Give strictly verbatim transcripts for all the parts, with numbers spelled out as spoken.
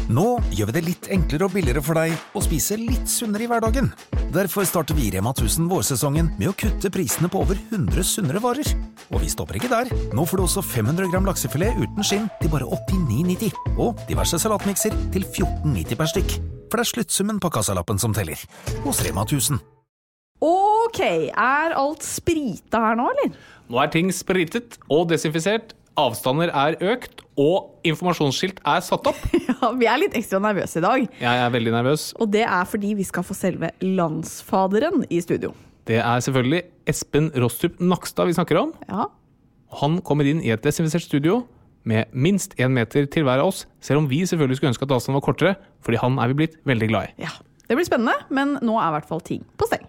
Nå gjør vi det litt enklere og billigere for deg å spise litt sunnere i hverdagen. Derfor starter vi i Rema tusen vårsesongen med å kutte prisene på over hundre sunnere varer. Og vi stopper ikke der. Nå får du også fem hundre gram laksefilet uten skinn til bare åttini nitti, og diverse salatmikser til fjorten nitti per stykk. For det er sluttsummen på kassalappen som teller. Hos Rema tusen. Ok, er alt sprita her nå, eller? Nå er ting spritet og desinfisert, avstander er økt, og informasjonsskilt er satt opp. Ja, vi er litt ekstra nervøse i dag. Jeg er veldig nervøs. Og det er fordi vi skal få selve landsfaderen i studio. Det er selvfølgelig Espen Rostrup Nakstad vi snakker om. Ja. Han kommer inn i et desinfisert studio med minst en meter til hver av oss, selv om vi selvfølgelig skulle ønske at avstanden var kortere, fordi han er vi blitt veldig glad i. Ja, det blir spennende, men nå er i hvert fall ting på steng.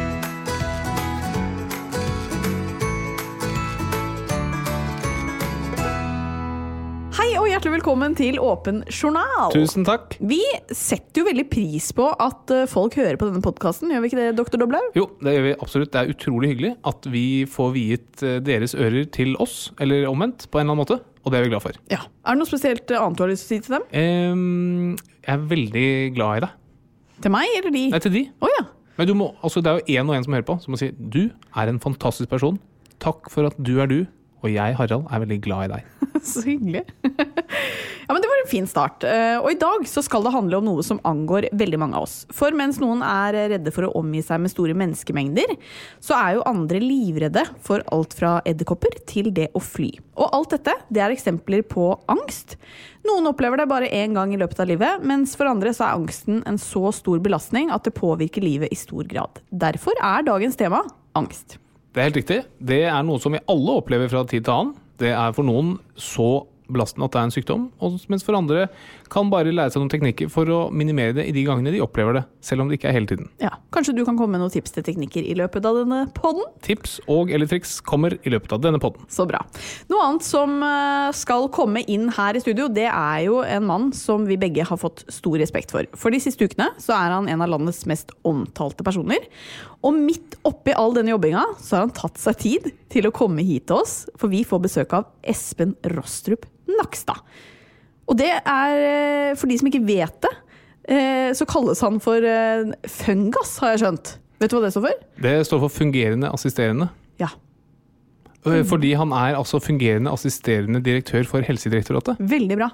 Hei og hjertelig velkommen til Åpen Journal. Tusen takk. Vi setter jo veldig pris på at folk hører på denne podcasten, gjør vi ikke det, doktor Doblau? Jo, det gjør vi absolutt. Det er utrolig hyggelig at vi får viet deres ører til oss, eller omvendt, på en eller annen måte, og det er vi glad for. Ja. Er det noe spesielt annet du har lyst til å si til dem? Um, jeg er veldig glad i deg. Til meg, eller de? Nei, til de. Å ja. Men du må, altså, det er jo en og en som hører på, som må si, du er en fantastisk person. Takk for at du er du. Og jeg, Harald, er veldig glad i deg. Så hyggelig. Ja, men det var en fin start. Og i dag så skal det handle om noe som angår veldig mange av oss. For mens noen er redde for å omgi seg med store menneskemengder, så er jo andre livredde for alt fra edderkopper til det å fly. Og alt dette, det er eksempler på angst. Noen opplever det bare en gang i løpet av livet, mens for andre så er angsten en så stor belastning at det påvirker livet i stor grad. Derfor er dagens tema angst. Det er helt riktig. Det er noe som vi alle opplever fra tid til annen. Det er for noen så belastende at det er en sykdom, og mens for andre kan bare lære seg noen teknikker for å minimere det i de gangene de opplever det, selv om det ikke er hele tiden. Ja, kanskje du kan komme med noen tips til teknikker i løpet av denne podden? Tips og eller triks kommer i løpet av denne podden. Så bra. Noe annet som skal komme inn her i studio, det er jo en mann som vi begge har fått stor respekt for. For de siste ukene så er han en av landets mest omtalte personer, og midt oppi all denne jobbinga så har han tatt seg tid til å komme hit til oss, for vi får besøk av Espen Rostrup Nakstad. Og det er, for de som ikke vet det, så kalles han for Fungas, har jeg skjønt. Vet du hva det står for? Det står for fungerende assisterende. Ja. Fordi han er altså fungerende assisterende direktør for Helsedirektoratet. Veldig bra.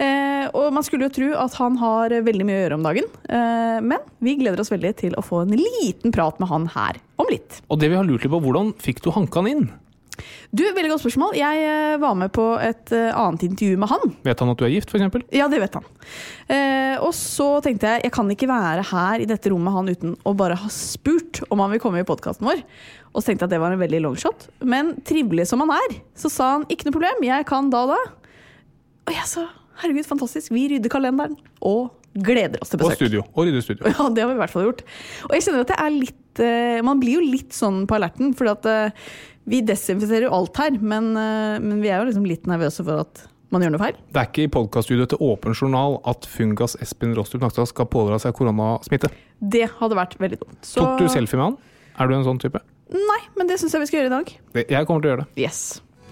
Og man skulle jo tro at han har veldig mye å gjøre om dagen, men vi gleder oss veldig til å få en liten prat med han her om litt. Og det vi har lurt litt på, hvordan fikk du hanka han inn? Du, veldig godt spørsmål. Jeg var med på et annet intervju med han. Vet han at du er gift, for eksempel? Ja, det vet han. Eh, og så tenkte jeg, jeg kan ikke være her i dette rommet han uten å bare ha spurt om han vil komme i podcasten vår. Og så tenkte jeg at det var en veldig long shot. Men trivelig som han er, så sa han, ikke noe problem, jeg kan da da. Og jeg sa, herregud, fantastisk, vi rydder kalenderen og gleder oss til besøk. Og studio, og rydder studio. Ja, det har vi i hvert fall gjort. Og jeg kjenner at det er litt, eh, man blir jo litt sånn på alerten, fordi at eh, vi desinfiserer jo alt her, men, men vi er jo liksom litt nervøse for at man gjør noe feil. Det er ikke i podcaststudioet til Åpen Journal at Fungas Espen Rostrup Nakstad skal pådra seg koronasmitte. Det hadde vært veldig dumt. Så... Tok du selfie med han? Er du en sånn type? Nei, men det synes jeg vi skal gjøre i dag. Det, jeg kommer til å gjøre det. Yes.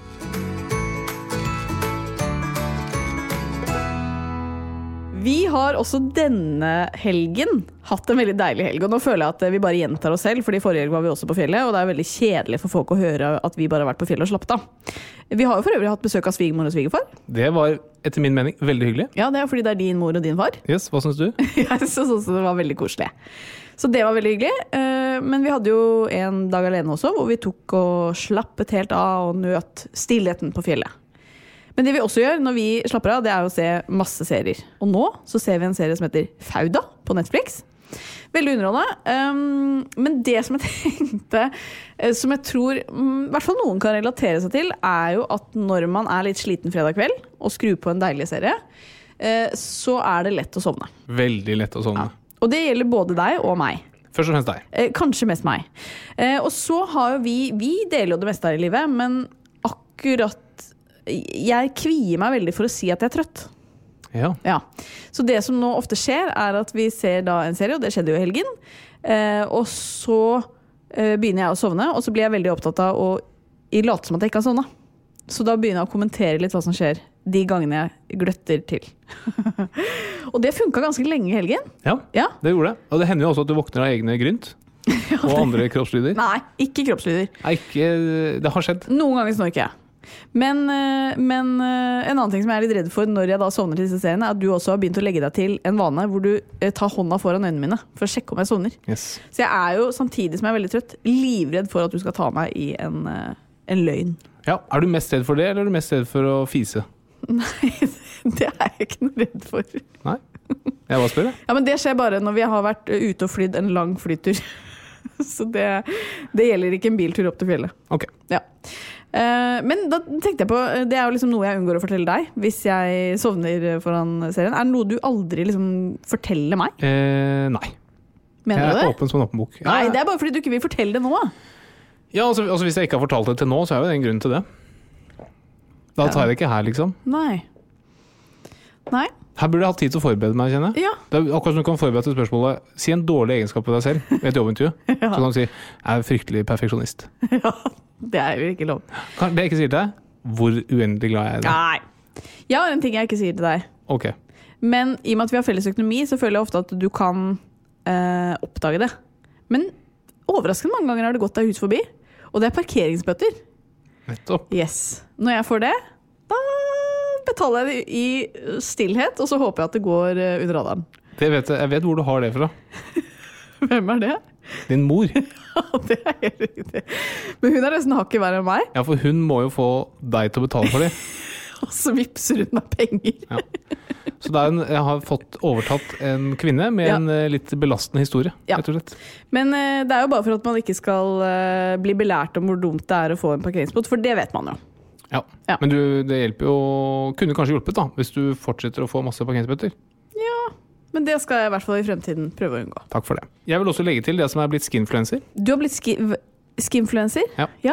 Vi har også denne helgen hatt en veldig deilig helg, og nå føler jeg at vi bare gjentar oss selv, fordi forrige helg var vi også på fjellet, og det er veldig kjedelig for folk å høre at vi bare har vært på fjellet og slappet av. Vi har jo for øvrig hatt besøk av svigermor og svigerfar. Det var, etter min mening, veldig hyggelig. Ja, det er fordi det er din mor og din far. Yes, hva synes du? Jeg synes også det var veldig koselig. Så det var veldig hyggelig, men vi hadde jo en dag alene også, hvor vi tok og slappet helt av og nøt stillheten på fjellet. Men det vi også gjør når vi slapper av, det er å se masse serier. Og nå så ser vi en serie som heter Fauda på Netflix. Veldig underholdende. Um, men det som jeg tenkte, som jeg tror um, i hvert fall noen kan relatere seg til, er jo at når man er litt sliten fredag kveld og skrur på en deilig serie, uh, så er det lett å sovne. Veldig lett å sovne. Ja. Og det gjelder både deg og meg. Først og fremst deg. Uh, kanskje mest meg. Uh, og så har jo vi, vi deler jo det meste her i livet, men akkurat jeg kvier meg veldig for å si at jeg er trøtt. Ja. Ja. Så det som nå ofte skjer er at vi ser da en serie, og det skjedde jo i helgen, eh, og så eh, begynner jeg å sovne, og så blir jeg veldig opptatt av å i late som at jeg ikke har sovnet. Så da begynner jeg å kommentere litt hva som skjer de gangene jeg gløtter til. Og det funket ganske lenge i helgen. Ja, Ja. det gjorde det. Og det hender jo også at du våkner av egne grynt. Og andre kroppslyder. Nei, ikke kroppslyder. Nei, ikke, det har skjedd. Noen ganger snorker jeg. Men, eh, men eh, en annen ting som jeg er litt redd for når jeg da sovner til disse seriene, er at du også har begynt å legge deg til en vane hvor du eh, tar hånda foran øynene mine for å sjekke om jeg sovner. Yes. Så jeg er jo, samtidig som jeg er veldig trøtt, livredd for at du skal ta meg i en, eh, en løgn. Ja, er du mest redd for det, eller er du mest redd for å fise? Nei, det er jeg ikke noe redd for. Nei, jeg bare spør det. Ja, men det skjer bare når vi har vært eh, ute og flydd en lang flytur. Så det, det gjelder ikke en biltur opp til fjellet. Ok. Ja. Eh, men da tenkte jeg på, det er jo liksom noe jeg unngår å fortelle deg hvis jeg sovner foran serien. Er det noe du aldri liksom forteller meg? Eh, nei. Mener Jeg du er det? åpen som en åpen bok. Nei, det er bare fordi du ikke vil fortelle det nå. Ja, altså, altså hvis jeg ikke har fortalt det til nå, så er jo det en grunn til det. Da tar jeg det ikke her, liksom. Nei. Nei? Her burde jeg hatt tid til å forberede meg, kjenner jeg. Ja. Det er akkurat som du kan forberede til spørsmålet. Si en dårlig egenskap på deg selv i et jobbintervju. Ja. Så kan du si, jeg er fryktelig perfeksjonist. Ja, det er jo ikke lov. Kan- Det jeg ikke sier til deg, hvor uendelig glad jeg er i deg. Nei. Jeg har en ting jeg ikke sier til deg. Ok. Men i og med at vi har felles økonomi, så føler jeg ofte at du kan eh, oppdage det. Men overraskende mange ganger har det gått deg hus forbi. Og det er parkeringsbøter. Nettopp. Yes. Når jeg får det, da betaler jeg det i stillhet, og så håper jeg at det går eh, under radaren. Det vet jeg, jeg vet hvor du har det fra. Hvem er det? Din mor. Ja, det er helt riktig. Men hun er nesten hakket verre enn meg, Ja, for hun må jo få deg til å betale for det. og så vipser hun meg penger. Ja. Så det er en, jeg har fått overtatt en kvinne med Ja. en eh, litt belastende historie, Ja. rett og slett. Men eh, det er jo bare for at man ikke skal eh, bli belært om hvor dumt det er å få en parkeringsbot, for det vet man jo. Ja. Ja. Men du, det hjelper jo, kunne kanskje hjulpet da, hvis du fortsetter å få masse parkeringsbøter. Men det skal jeg i hvert fall i fremtiden prøve å unngå. Takk for det. Jeg vil også legge til det som er blitt skinfluencer. Du har blitt ski skinfluencer? Ja. Ja.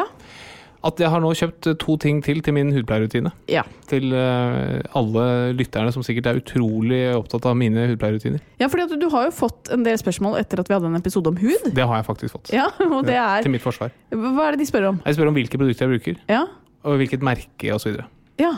At jeg har nå kjøpt to ting til til min hudpleierrutine. Ja. Til uh, alle lytterne som sikkert er utrolig opptatt av mine hudpleierrutiner. Ja, fordi at du har jo fått en del spørsmål etter at vi hadde en episode om hud. Det har jeg faktisk fått. Ja, og det er... Til mitt forsvar. Hva er det de spør om? Jeg spør om hvilke produkter jeg bruker, Ja. og hvilket merke og så videre. Ja.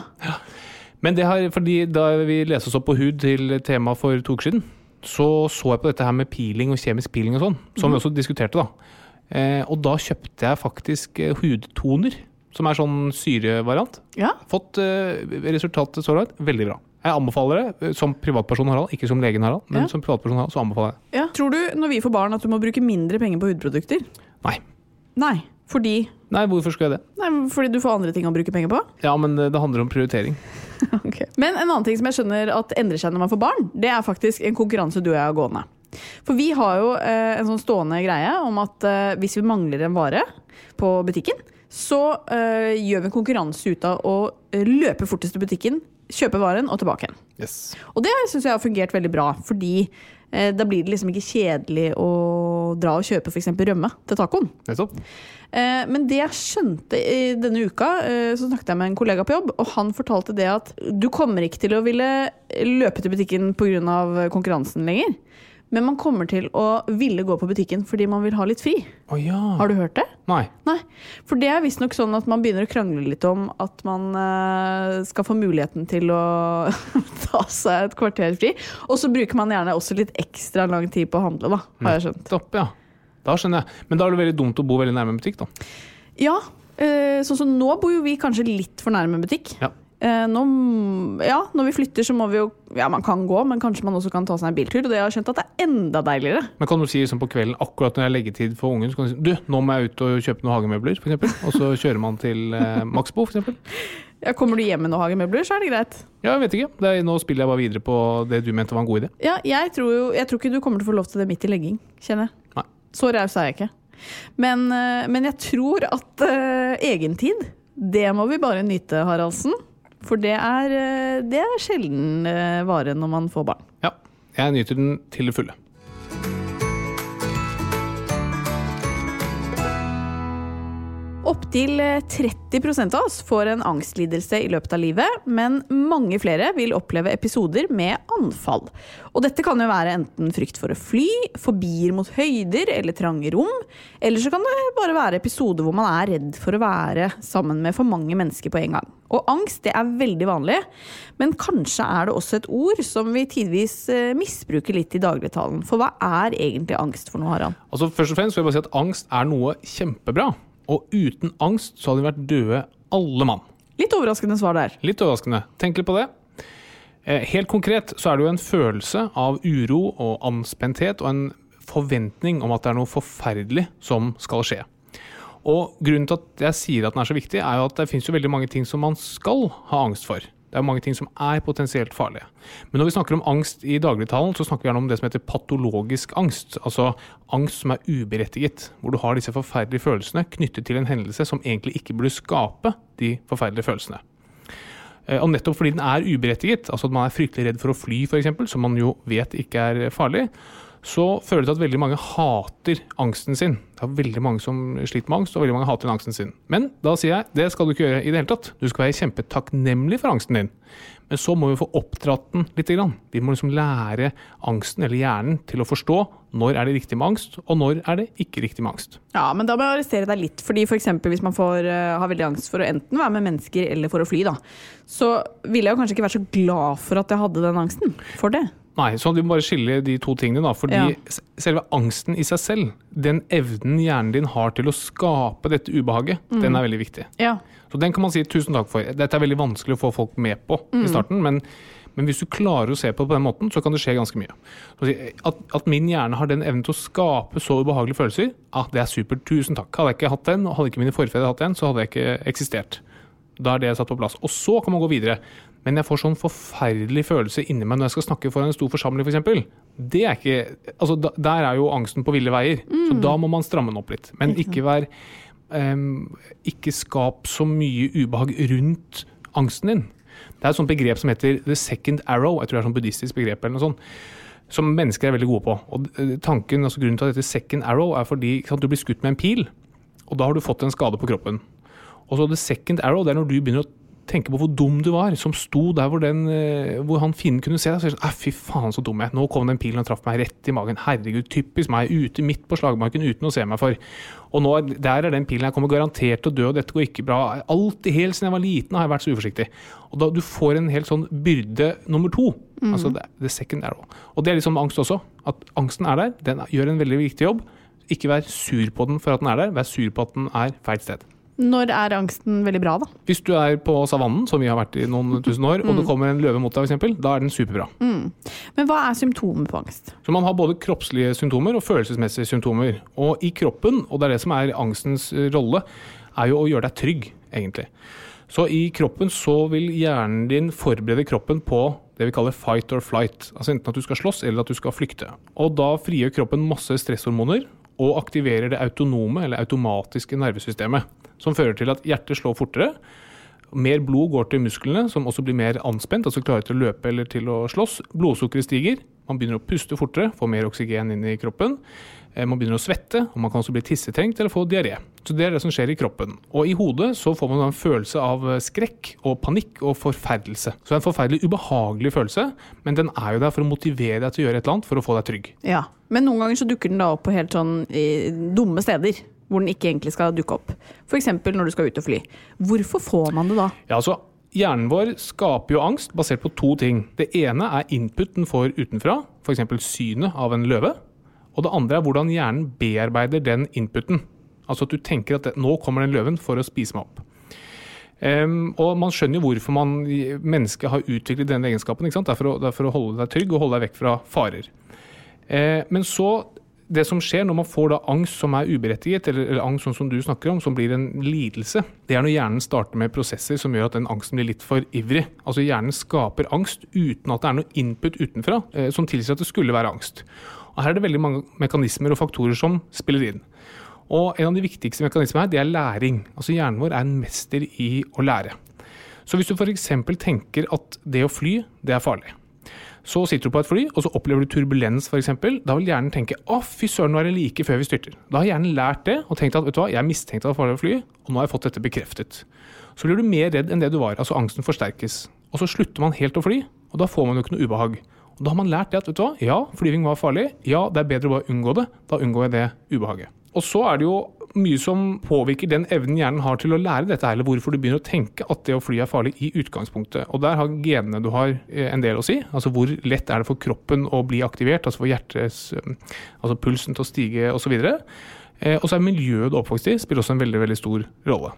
Men det har, fordi da vi leste oss opp på hud til tema for to uker siden, så så jeg på dette her med peeling og kjemisk peeling og sånn, som vi også diskuterte da. Eh, og da kjøpte jeg faktisk eh, hudtoner, som er sånn syrevariant. Ja. Fått eh, resultatet så langt veldig bra. Jeg anbefaler det, eh, som privatperson Harald, ikke som legen Harald, men Ja. som privatperson Harald, så anbefaler jeg det. Ja. Tror du når vi får barn at du må bruke mindre penger på hudprodukter? Nei. Nei. Fordi, Nei, hvorfor skal jeg det? nei, fordi du får andre ting å bruke penger på? Ja, men eh, det handler om prioritering. Okay. Men en annen ting som jeg skjønner at endrer seg når man får barn, det er faktisk en konkurranse du og jeg har gående. For vi har jo eh, en sånn stående greie om at eh, hvis vi mangler en vare på butikken, så eh, gjør vi en konkurranse ut av å eh, løpe fortest til butikken, kjøpe varen og tilbake igjen. Yes. Og det synes jeg har fungert veldig bra, fordi eh, da blir det liksom ikke kjedelig å dra og kjøpe for eksempel rømme til tacoen. Nettopp. Eh, men det jeg skjønte i denne uka, eh, så snakket jeg med en kollega på jobb, og han fortalte det at du kommer ikke til å ville løpe til butikken på grunn av konkurransen lenger, men man kommer til å ville gå på butikken fordi man vil ha litt fri. Å ja. Har du hørt det? Nei. Nei, for det er visst nok sånn at man begynner å krangle litt om at man eh, skal få muligheten til å ta seg et kvarter fri, og så bruker man gjerne også litt ekstra lang tid på å handle, da, har jeg skjønt. Nettopp, ja. Da skjønner jeg. Men da er det veldig dumt å bo veldig nærme en butikk, da. Ja, eh, sånn som nå bor jo vi kanskje litt for nærme butikk. Ja. Eh, nå, ja, når vi flytter så må vi jo, ja, man kan gå, men kanskje man også kan ta seg en biltur, og det har jeg skjønt at det er enda deiligere. Men kan du si sånn på kvelden, akkurat når jeg legger tid for ungen, så kan du si, du, nå må jeg ut og kjøpe noen hagemøbler, for eksempel. Og så kjører man til eh, Maxbo, for eksempel. Ja, kommer du hjem med noen hagemøbler, så er det greit. Ja, jeg vet ikke. Det er, nå spiller jeg bare videre på det du mente var en god idé. Ja, jeg tror jo, jeg tror ikke du kommer til å få lov til det midt i legging, kjenner jeg. Nei. Så raus er jeg ikke. Men, eh, men jeg tror at uh, egentid, det må vi bare nyte, Haraldsen. For det er, eh, det er sjelden eh, vare når man får barn. Ja, jeg nyter den til det fulle. Opptil tretti prosent av oss får en angstlidelse i løpet av livet, men mange flere vil oppleve episoder med anfall. Og dette kan jo være enten frykt for å fly, fobier mot høyder eller trange rom, eller så kan det bare være episoder hvor man er redd for å være sammen med for mange mennesker på en gang. Og angst, det er veldig vanlig, men kanskje er det også et ord som vi tidvis misbruker litt i dagligtalen. For hva er egentlig angst for noe, Harald? Altså, først og fremst vil jeg bare si at angst er noe kjempebra. Og uten angst så hadde vi vært døde alle mann. Litt overraskende svar der. Litt overraskende. Tenk litt på det. Helt konkret så er det jo en følelse av uro og anspenthet og en forventning om at det er noe forferdelig som skal skje. Og grunnen til at jeg sier at den er så viktig er jo at det finnes jo veldig mange ting som man skal ha angst for. Det er mange ting som er potensielt farlige. Men når vi snakker om angst i dagligtalen, så snakker vi gjerne om det som heter patologisk angst. Altså angst som er uberettiget, hvor du har disse forferdelige følelsene knyttet til en hendelse som egentlig ikke burde skape de forferdelige følelsene. Og nettopp fordi den er uberettiget, altså at man er fryktelig redd for å fly for eksempel, som man jo vet ikke er farlig, så fører det til at veldig mange hater angsten sin. Det er veldig mange som sliter med angst, og veldig mange hater angsten sin. Men da sier jeg, det skal du ikke gjøre i det hele tatt. Du skal være kjempetakknemlig for angsten din. Men så må vi få oppdratt den litt grann. Vi må liksom lære angsten eller hjernen til å forstå når er det riktig med angst, og når er det ikke riktig med angst. Ja, men da må jeg arrestere deg litt, fordi for eksempel hvis man får uh, ha veldig angst for å enten være med mennesker eller for å fly, da, så ville jeg jo kanskje ikke vært så glad for at jeg hadde den angsten for det. Nei, så vi må bare skille de to tingene da, fordi ja. Selve angsten i seg selv, den evnen hjernen din har til å skape dette ubehaget, mm. den er veldig viktig. Ja. Så den kan man si tusen takk for. Dette er veldig vanskelig å få folk med på mm. i starten, men, men hvis du klarer å se på det på den måten, så kan det skje ganske mye. At, at min hjerne har den evnen til å skape så ubehagelige følelser, ah, det er super, tusen takk. Hadde jeg ikke hatt den, og hadde ikke mine forfedre hatt den, så hadde jeg ikke eksistert. Da er det satt på plass. Og så kan man gå videre. Men jeg får sånn forferdelig følelse inni meg når jeg skal snakke foran en stor forsamling for eksempel. Det er ikke, altså der er jo angsten på ville veier. Mm. Så da må man stramme den opp litt. Men ikke vær, um, ikke skap så mye ubehag rundt angsten din. Det er et sånt begrep som heter the second arrow. Jeg tror det er et sånt buddhistisk begrep eller noe sånt. Som mennesker er veldig gode på. Og tanken, altså grunnen til at dette second arrow er fordi sant, du blir skutt med en pil, og da har du fått en skade på kroppen. Og så the second arrow, det er når du begynner å tenke på hvor dum du var, som sto der hvor, den, hvor han finnen kunne se deg. Så jeg sånn, fy faen så dum jeg. Nå kom den pilen og traff meg rett i magen. Herregud, typisk meg, ute midt på slagmarken uten å se meg for. Og nå, der er den pilen jeg kommer garantert til å dø, og dette går ikke bra. Alltid helt siden jeg var liten har jeg vært så uforsiktig. Og da du får en helt sånn byrde nummer to, mm. altså det, det second arrow. Og det er litt sånn med angst også, at angsten er der, den gjør en veldig viktig jobb. Ikke vær sur på den for at den er der, vær sur på at den er feil sted. Når er angsten veldig bra da? Hvis du er på savannen, som vi har vært i noen tusen år, mm. og det kommer en løve mot deg for eksempel, da er den superbra. Mm. Men hva er symptomer på angst? Så man har både kroppslige symptomer og følelsesmessige symptomer. Og i kroppen, og det er det som er angstens rolle, er jo å gjøre deg trygg, egentlig. Så i kroppen så vil hjernen din forberede kroppen på det vi kaller fight or flight. Altså enten at du skal slåss eller at du skal flykte. Og da frigjør kroppen masse stresshormoner og aktiverer det autonome eller automatiske nervesystemet, som fører til at hjertet slår fortere, mer blod går til musklene, som også blir mer anspent, altså klarer til å løpe eller til å slåss. Blodsukkeret stiger, man begynner å puste fortere, få mer oksygen inn i kroppen, man begynner å svette, og man kan også bli tissetrengt eller få diaré. Så det er det som skjer i kroppen. Og i hodet så får man en følelse av skrekk og panikk og forferdelse. Så det er en forferdelig ubehagelig følelse, men den er jo der for å motivere deg til å gjøre et eller annet for å få deg trygg. Ja, men noen ganger så dukker den da opp på helt sånn i dumme steder, hvor den ikke egentlig skal dukke opp. For eksempel når du skal ut og fly. Hvorfor får man det da? Ja, altså, hjernen vår skaper jo angst basert på to ting. Det ene er input den får utenfra, for eksempel synet av en løve. Og det andre er hvordan hjernen bearbeider den inputen. Altså at du tenker at det, nå kommer den løven for å spise meg opp. Um, og man skjønner jo hvorfor man, mennesket har utviklet denne egenskapen, ikke sant? Det er for å, det er for å holde deg trygg og holde deg vekk fra farer. Uh, men så, det som skjer når man får da angst som er uberettiget, eller, eller angst sånn som du snakker om, som blir en lidelse, det er når hjernen starter med prosesser som gjør at den angsten blir litt for ivrig. Altså hjernen skaper angst uten at det er noe input utenfra, uh, som tilsier at det skulle være angst. Og her er det veldig mange mekanismer og faktorer som spiller inn. Og en av de viktigste mekanismene her, det er læring. Altså hjernen vår er en mester i å lære. Så hvis du for eksempel tenker at det å fly, det er farlig, Så sitter du på et fly, og så opplever du turbulens for eksempel. Da vil hjernen tenke, å fy søren, nå er det like før vi styrter. Da har hjernen lært det, og tenkt at, vet du hva, jeg mistenkte at det var farlig å fly, og nå har jeg fått dette bekreftet. Så blir du mer redd enn det du var, altså angsten forsterkes. Og så slutter man helt å fly, og da får man jo ikke noe ubehag. Og da har man lært det at, vet du hva, ja, flyving var farlig, ja, det er bedre å bare unngå det, da unngår jeg det ubehaget. Og så er det jo mye som påvirker den evnen hjernen har til å lære dette, eller hvorfor du begynner å tenke at det å fly er farlig i utgangspunktet. Og der har genene du har en del å si, altså hvor lett er det for kroppen å bli aktivert, altså for hjertets, altså pulsen til å stige og så videre. Og så er miljøet du er oppvokst i, spiller også en veldig, veldig stor rolle.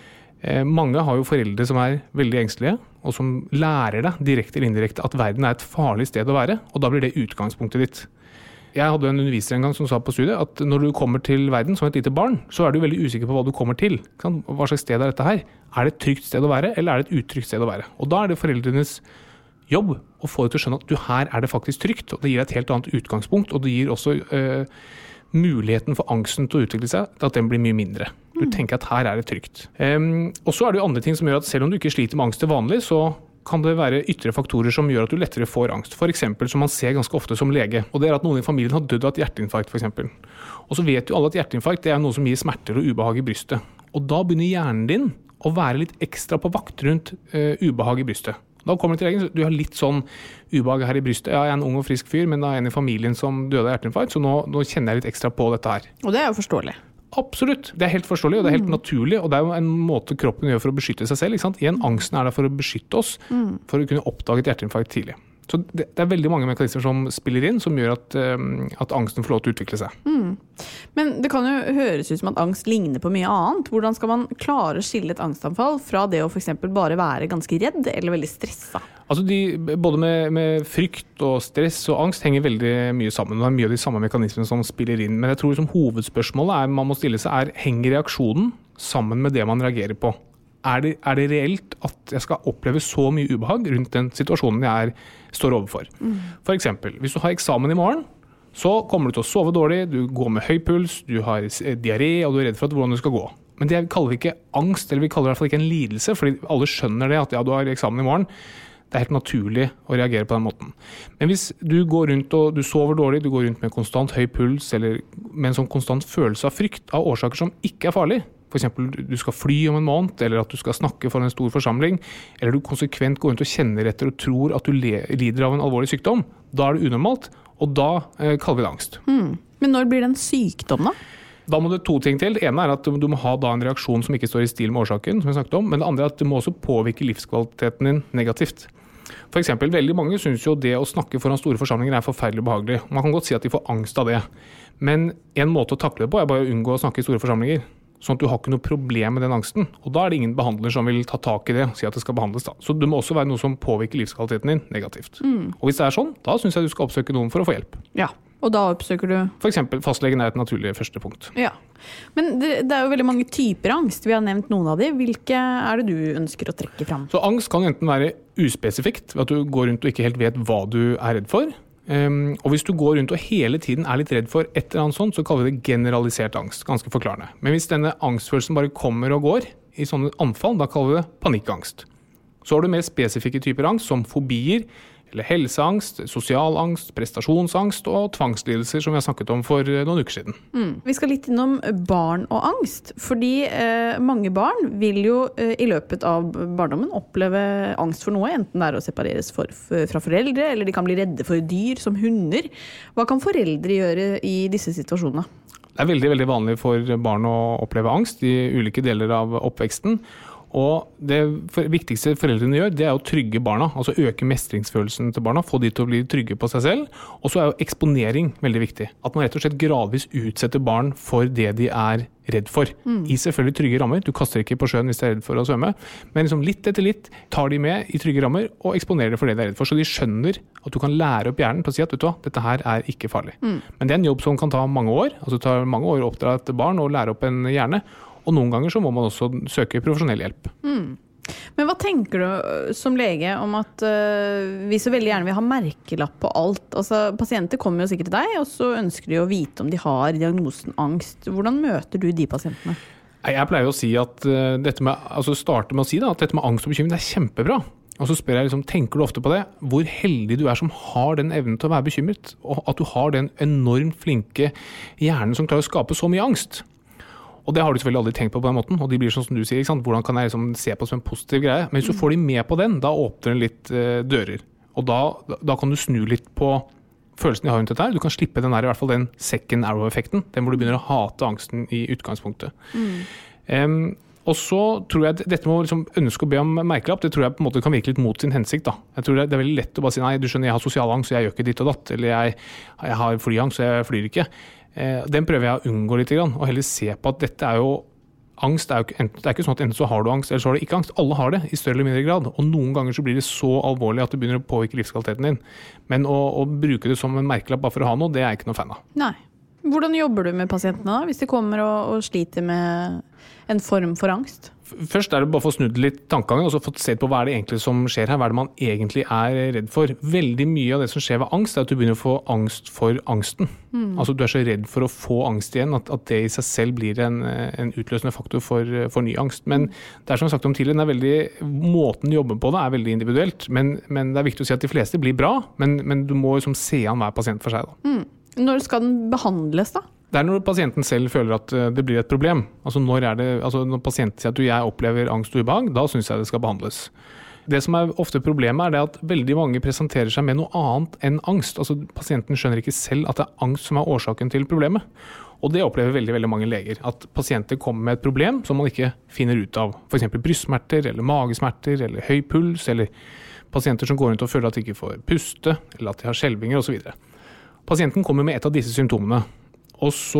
Mange har jo foreldre som er veldig engstelige, og som lærer deg direkte eller indirekte at verden er et farlig sted å være, og da blir det utgangspunktet ditt. Jeg hadde en underviser en gang som sa på studiet at når du kommer til verden som et lite barn, så er du veldig usikker på hva du kommer til. Hva slags sted er dette her? Er det et trygt sted å være, eller er det et utrygt sted å være? Og da er det foreldrenes jobb å få deg til å skjønne at du, her er det faktisk trygt, og det gir et helt annet utgangspunkt, og det gir også øh, muligheten for angsten til å utvikle seg, at den blir mye mindre. Du tenker at her er det trygt. Um, og så er det jo andre ting som gjør at selv om du ikke sliter med angst til vanlig, så kan det være ytre faktorer som gjør at du lettere får angst. For eksempel, som man ser ganske ofte som lege, og det er at noen i familien har dødd av et hjerteinfarkt, for eksempel. Og så vet jo alle at hjerteinfarkt det er noe som gir smerter og ubehag i brystet. Og da begynner hjernen din å være litt ekstra på vakt rundt uh, ubehag i brystet. Da kommer det til legen, du har litt sånn ubehag her i brystet. Ja, jeg er en ung og frisk fyr, men da er en i familien som døde av hjerteinfarkt, så nå, nå kjenner jeg litt ekstra på dette her. Og det er jo forståelig. Absolutt. Det er helt forståelig, og det er helt naturlig, og det er jo en måte kroppen gjør for å beskytte seg selv, ikke sant? Igjen, angsten er der for å beskytte oss, mm. for å kunne oppdage et hjerteinfarkt tidlig. Så det, det er veldig mange mekanismer som spiller inn, som gjør at, um, at angsten får lov til å utvikle seg. Mm. Men det kan jo høres ut som at angst ligner på mye annet. Hvordan skal man klare å skille et angstanfall fra det å for eksempel bare være ganske redd eller veldig stresset? Altså de, både med, med frykt og stress og angst henger veldig mye sammen. Det er mye av de samme mekanismene som spiller inn. Men jeg tror som hovedspørsmålet er, man må stille seg er, henger reaksjonen sammen med det man reagerer på? Er det, er det reelt at jeg skal oppleve så mye ubehag rundt den situasjonen jeg er, står overfor? Mm. For eksempel, hvis du har eksamen i morgen, så kommer du til å sove dårlig, du går med høy puls, du har diaré, og du er redd for at hvordan du skal gå. Men det kaller vi ikke angst, eller vi kaller det i hvert fall ikke en lidelse, fordi alle skjønner det, at ja, du har eksamen i morgen. Det er helt naturlig å reagere på den måten. Men hvis du går rundt og du sover dårlig, du går rundt med konstant høy puls, eller med en sånn konstant følelse av frykt av årsaker som ikke er farlig, for eksempel du skal fly om en måned, eller at du skal snakke for en stor forsamling, eller du konsekvent går rundt og kjenner etter og tror at du lider av en alvorlig sykdom, da er det unormalt, og da eh, kaller vi det angst. Mm. Men når blir det en sykdom da? Da må det to ting til. Det ene er at du må ha da en reaksjon som ikke står i stil med årsaken, som jeg snakket om, men det andre er at det må også påvirke livskvaliteten din negativt. For eksempel, veldig mange synes jo det å snakke foran store forsamlinger er forferdelig behagelig. Man kan godt si at de får angst av det. Men en måte å takle det på er bare å unngå å snakke i store forsamlinger. Sånn at du har ikke noe problem med den angsten. Og da er det ingen behandler som vil ta tak i det og si at det skal behandles da. Så det må også være noe som påvirker livskvaliteten din negativt. Mm. Og hvis det er sånn, da synes jeg du skal oppsøke noen for å få hjelp. Ja, og da oppsøker du? For eksempel, fastlegen er et naturlig første punkt. Ja, men det, det er jo veldig mange typer angst. Vi har nevnt noen av de. Hvilke er det du ønsker å trekke fram? Så angst kan enten være uspesifikt, ved at du går rundt og ikke helt vet hva du er redd for. Um, og hvis du går rundt og hele tiden er litt redd for et eller annet sånt, så kaller vi det generalisert angst, ganske forklarende. Men hvis denne angstfølelsen bare kommer og går i sånne anfall, da kaller vi det panikkangst. Så har du mer spesifikke typer angst, som fobier, eller helseangst, sosial angst, prestasjonsangst og tvangslidelser, som vi har snakket om for noen uker siden. Mm. Vi skal litt innom barn og angst, fordi eh, mange barn vil jo eh, i løpet av barndommen oppleve angst for noe, enten det er å separeres for, for, fra foreldre, eller de kan bli redde for dyr som hunder. Hva kan foreldre gjøre i disse situasjonene? Det er veldig, veldig vanlig for barn å oppleve angst i ulike deler av oppveksten. Og det viktigste foreldrene gjør, det er å trygge barna, altså øke mestringsfølelsen til barna, få de til å bli trygge på seg selv. Og så er jo eksponering veldig viktig. At man rett og slett gradvis utsetter barn for det de er redd for. Mm. I selvfølgelig trygge rammer. Du kaster ikke på sjøen hvis de er redd for å svømme. Men liksom litt etter litt tar de med i trygge rammer og eksponerer det for det de er redd for. Så de skjønner at du kan lære opp hjernen til å si at vet du hva, dette her er ikke farlig. Mm. Men det er en jobb som kan ta mange år. Altså det tar mange år å oppdra et barn og lære opp en hjerne. Og noen ganger så må man også søke profesjonell hjelp. Mm. Men hva tenker du som lege om at uh, vi så veldig gjerne vil ha merkelapp på alt? Altså, pasienter kommer jo sikkert til deg, og så ønsker de å vite om de har diagnosen angst. Hvordan møter du de pasientene? Jeg pleier å si at uh, dette med, altså starte med å si da, at dette med angst og bekymring det er kjempebra. Og så spør jeg liksom, tenker du ofte på det? Hvor heldig du er som har den evnen til å være bekymret, og at du har den enormt flinke hjernen som klarer å skape så mye angst. Og det har du selvfølgelig aldri tenkt på på den måten, og de blir sånn som du sier, ikke sant? Hvordan kan jeg liksom se på som en positiv greie? Men hvis du får de med på den, da åpner den litt uh, dører. Og da, da kan du snu litt på følelsen de har rundt dette her. Du kan slippe den der, i hvert fall den second arrow-effekten, den hvor du begynner å hate angsten i utgangspunktet. Mm. Um, og så tror jeg at dette må liksom ønske å be om merkelapp, det tror jeg på en måte kan virke litt mot sin hensikt da. Jeg tror det er veldig lett å bare si, nei, du skjønner, jeg har sosial angst, så jeg gjør ikke ditt og datt, eller jeg, jeg har flyangst, så jeg flyr ikke. Uh, den prøver jeg å unngå litt, og heller se på at dette er jo angst, er jo ikke, det er ikke sånn at enten så har du angst, eller så har du ikke angst. Alle har det, i større eller mindre grad. Og noen ganger så blir det så alvorlig at det begynner å påvirke livskvaliteten din. Men å, å bruke det som en merkelapp bare for å ha noe, det er jeg ikke noe fan av. Nei. Hvordan jobber du med pasientene da, hvis de kommer og, og sliter med en form for angst? Først er det bare å få snudd litt tankegangen, og så få se på hva er det egentlig som skjer her, hva er det man egentlig er redd for. Veldig mye av det som skjer ved angst, er at du begynner å få angst for angsten. Mm. Altså du er så redd for å få angst igjen, at, at det i seg selv blir en, en utløsende faktor for, for ny angst. Men det er som sagt om tidligere, den er veldig, måten du jobber på det er veldig individuelt, men, men det er viktig å si at de fleste blir bra, men, men du må liksom se an hver pasient for seg da. Mm. Når skal den behandles da? Det er når pasienten selv føler at det blir et problem. Altså når, er det, altså når pasienten sier at jeg opplever angst og ubehag, da synes jeg det skal behandles. Det som er ofte problemet er det at veldig mange presenterer seg med noe annet enn angst. Altså pasienten skjønner ikke selv at det er angst som er årsaken til problemet. Og det opplever veldig, veldig mange leger. At pasienter kommer med et problem som man ikke finner ut av. For eksempel brystsmerter, eller magesmerter, eller høy puls, eller pasienter som går rundt og føler at de ikke får puste, eller at de har skjelvinger og så videre. Pasienten kommer med et av disse symptomene. Og så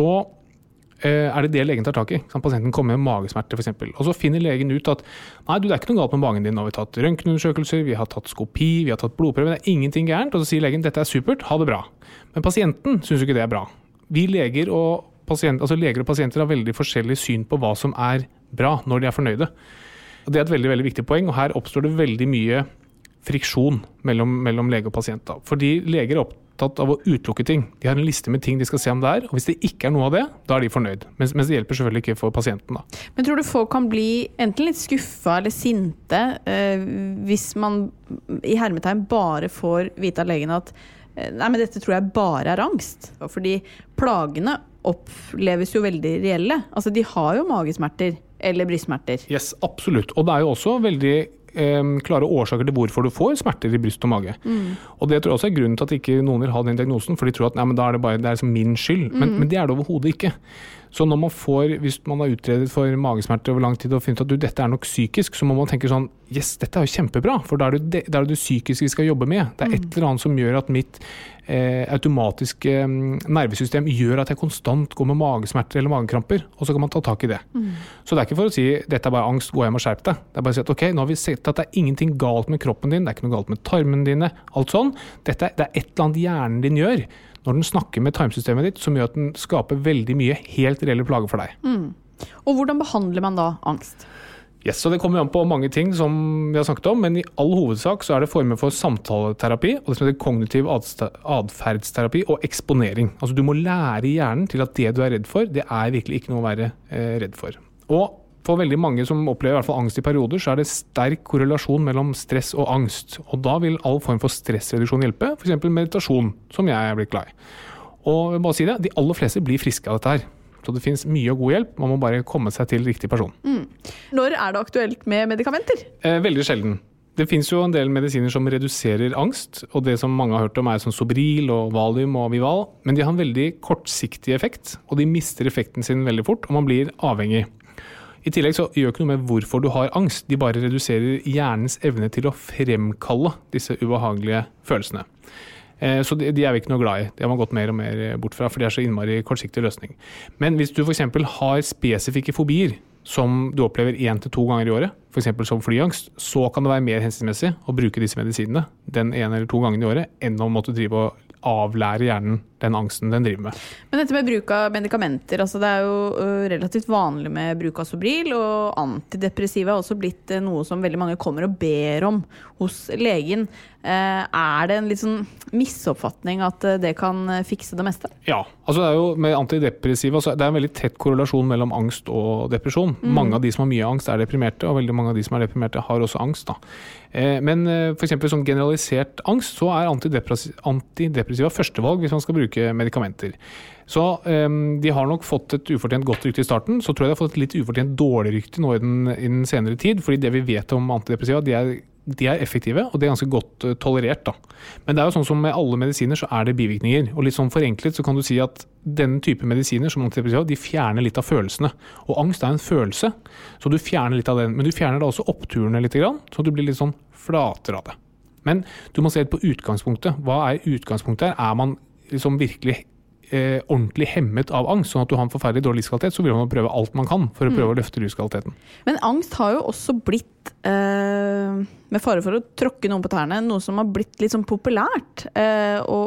eh, er det det legen tar tak i. Så pasienten kommer med magesmerter for eksempel. Og så finner legen ut at nei, du, det er ikke noe galt med magen din. Nå har vi tatt røntgenundersøkelser, vi har tatt skopi, vi har tatt blodprøver, det er ingenting gærent. Og så sier legen dette er supert, ha det bra. Men pasienten synes ikke det er bra. Vi leger og, pasient, altså leger og pasienter har veldig forskjellig syn på hva som er bra når de er fornøyde. Og det er et veldig, veldig viktig poeng, og her oppstår det veldig mye friksjon mellom, mellom lege og pasient. Da. Fordi leger er opptatt av å utelukke ting. De har en liste med ting de skal se om det er, og hvis det ikke er noe av det, da er de fornøyd. Mens, mens det hjelper selvfølgelig ikke for pasienten. Da. Men tror du folk kan bli enten litt skuffa eller sinte eh, hvis man i hermetegn bare får vite av legen at eh, nei, men dette tror jeg bare er angst. Fordi plagene oppleves jo veldig reelle. Altså de har jo magesmerter eller brystsmerter. Yes, absolutt. Og det er jo også veldig klare årsaker til hvorfor du får smerter i bryst og mage. Mm. Og det tror jeg også er grunnen til at ikke noen vil ha den diagnosen, for de tror at nei, men da er det bare det er liksom min skyld. Men, mm. men det er det overhodet ikke. Så når man får, hvis man har utredet for magesmerter over lang tid og finner ut at du, dette er nok psykisk, så må man tenke sånn, yes, dette er jo kjempebra, for da er det det, da er det, det psykiske vi skal jobbe med. Det er et eller annet som gjør at mitt eh, automatiske eh, nervesystem gjør at jeg konstant går med magesmerter eller magekramper, og så kan man ta tak i det. Mm. Så det er ikke for å si, dette er bare angst, gå hjem og skjerp deg. Det er bare å si at ok, nå har vi sett at det er ingenting galt med kroppen din, det er ikke noe galt med tarmen dine, alt sånn. Dette, det er et eller annet hjernen din gjør, når den snakker med tarmsystemet ditt, som gjør at den skaper veldig mye helt reelle plager for deg. Mm. Og hvordan behandler man da angst? Yes, så det kommer an på mange ting som vi har snakket om, men i all hovedsak så er det former for samtaleterapi, og det som heter kognitiv adferdsterapi og eksponering. Altså du må lære hjernen til at det du er redd for, det er virkelig ikke noe å være eh, redd for. Og for veldig mange som opplever i hvert fall angst i perioder, så er det sterk korrelasjon mellom stress og angst. Og da vil all form for stressreduksjon hjelpe, for eksempel meditasjon, som jeg er blitt glad i. Og jeg må bare si det, de aller fleste blir friske av dette her. Så det finnes mye og god hjelp, man må bare komme seg til riktig person. Mm. Når er det aktuelt med medikamenter? Eh, veldig sjelden. Det finnes jo en del medisiner som reduserer angst, og det som mange har hørt om er som Sobril og Valium og Vival, men de har en veldig kortsiktig effekt, og de mister effekten sin veldig fort, og man blir avhengig. I tillegg så gjør ikke noe med hvorfor du har angst, de bare reduserer hjernens evne til å fremkalle disse ubehagelige følelsene. Så de er vi ikke noe glad i, det har man gått mer og mer bort fra, for det er så innmari kortsiktig løsning. Men hvis du for eksempel har spesifikke fobier, som du opplever en til to ganger i året, for eksempel som flyangst, så kan det være mer hensiktsmessig å bruke disse medisinene den en eller to ganger i året, enn å måtte drive og avlære hjernen den angsten den driver med. Men dette med bruk av medikamenter, altså det er jo uh, relativt vanlig med bruk av Sobril, og antidepressiva har også blitt uh, noe som veldig mange kommer og ber om hos legen. Uh, er det en litt sånn misoppfatning at uh, det kan uh, fikse det meste? Ja, altså det er jo med antidepressiva, så det er en veldig tett korrelasjon mellom angst og depresjon. Mm. Mange av de som har mye angst er deprimerte, og veldig mange av de som er deprimerte har også angst da. Eh, men eh, for eksempel som generalisert angst, så er antidepressiva førstevalg hvis man skal bruke medikamenter. Så um, de har nok fått et ufortjent godt rykte i starten, så tror jeg de har fått et litt ufortjent dårlig rykte nå i den, i den senere tid, fordi det vi vet om antidepressiva, de er, de er effektive, og det er ganske godt uh, tolerert da. Men det er jo sånn som med alle medisiner, så er det bivirkninger, og litt sånn forenklet så kan du si at denne type medisiner som antidepressiva, de fjerner litt av følelsene, og angst er en følelse, så du fjerner litt av den, men du fjerner da også oppturene litt grann, så du blir litt sånn flatere av det. Men du må se litt på utgangspunktet. Hva er utgangspunktet her? Er man liksom virkelig Eh, ordentlig hemmet av angst, sånn at du har en forferdelig dårlig livskvalitet, så vil man prøve alt man kan for å prøve mm. å løfte livskvaliteten. Men angst har jo også blitt, eh, med fare for å tråkke noen på tærne, noe som har blitt litt sånn populært eh, å,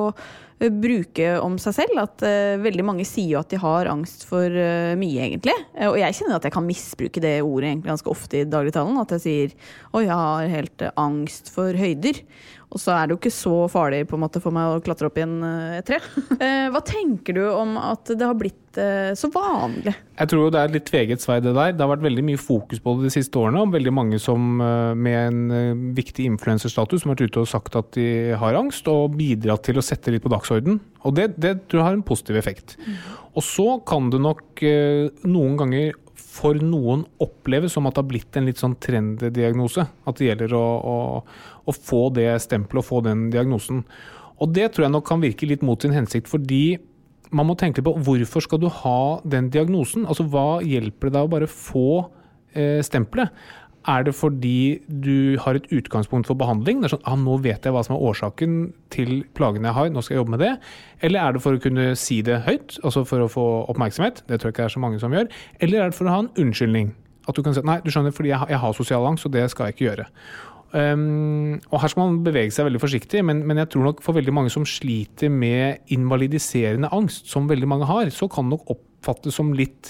å bruke om seg selv, at eh, veldig mange sier jo at de har angst for eh, mye egentlig, eh, og jeg kjenner at jeg kan misbruke det ordet egentlig ganske ofte i dagligtalen, at jeg sier, å jeg har helt eh, angst for høyder. Og så er det jo ikke så farlig på en måte for meg å klatre opp i en et tre. Hva tenker du om at det har blitt så vanlig? Jeg tror det er litt tveget svei det der. Det har vært veldig mye fokus på det de siste årene, og veldig mange som med en viktig influencerstatus som har vært ute og sagt at de har angst, og bidratt til å sette litt på dagsorden. Og det, det tror jeg har en positiv effekt. Mm. Og så kan det nok noen ganger for noen oppleves som at det har blitt en litt sånn trenddiagnose. At det gjelder å, å, å få det stempelet og få den diagnosen. Og det tror jeg nok kan virke litt mot sin hensikt, fordi man må tenke på hvorfor skal du ha den diagnosen? Altså hva hjelper det deg å bare få eh, stempelet? Er det fordi du har et utgangspunkt for behandling? Det er sånn, ah, nå vet jeg hva som er årsaken til plagene jeg har, nå skal jeg jobbe med det. Eller er det for å kunne si det høyt, altså for å få oppmerksomhet? Det tror jeg ikke det er så mange som gjør. Eller er det for å ha en unnskyldning? At du kan si, nei, du skjønner, fordi jeg har, jeg har sosial angst, og det skal jeg ikke gjøre. Um, og her skal man bevege seg veldig forsiktig, men, men jeg tror nok for veldig mange som sliter med invalidiserende angst, som veldig mange har, så kan det nok oppfattes som litt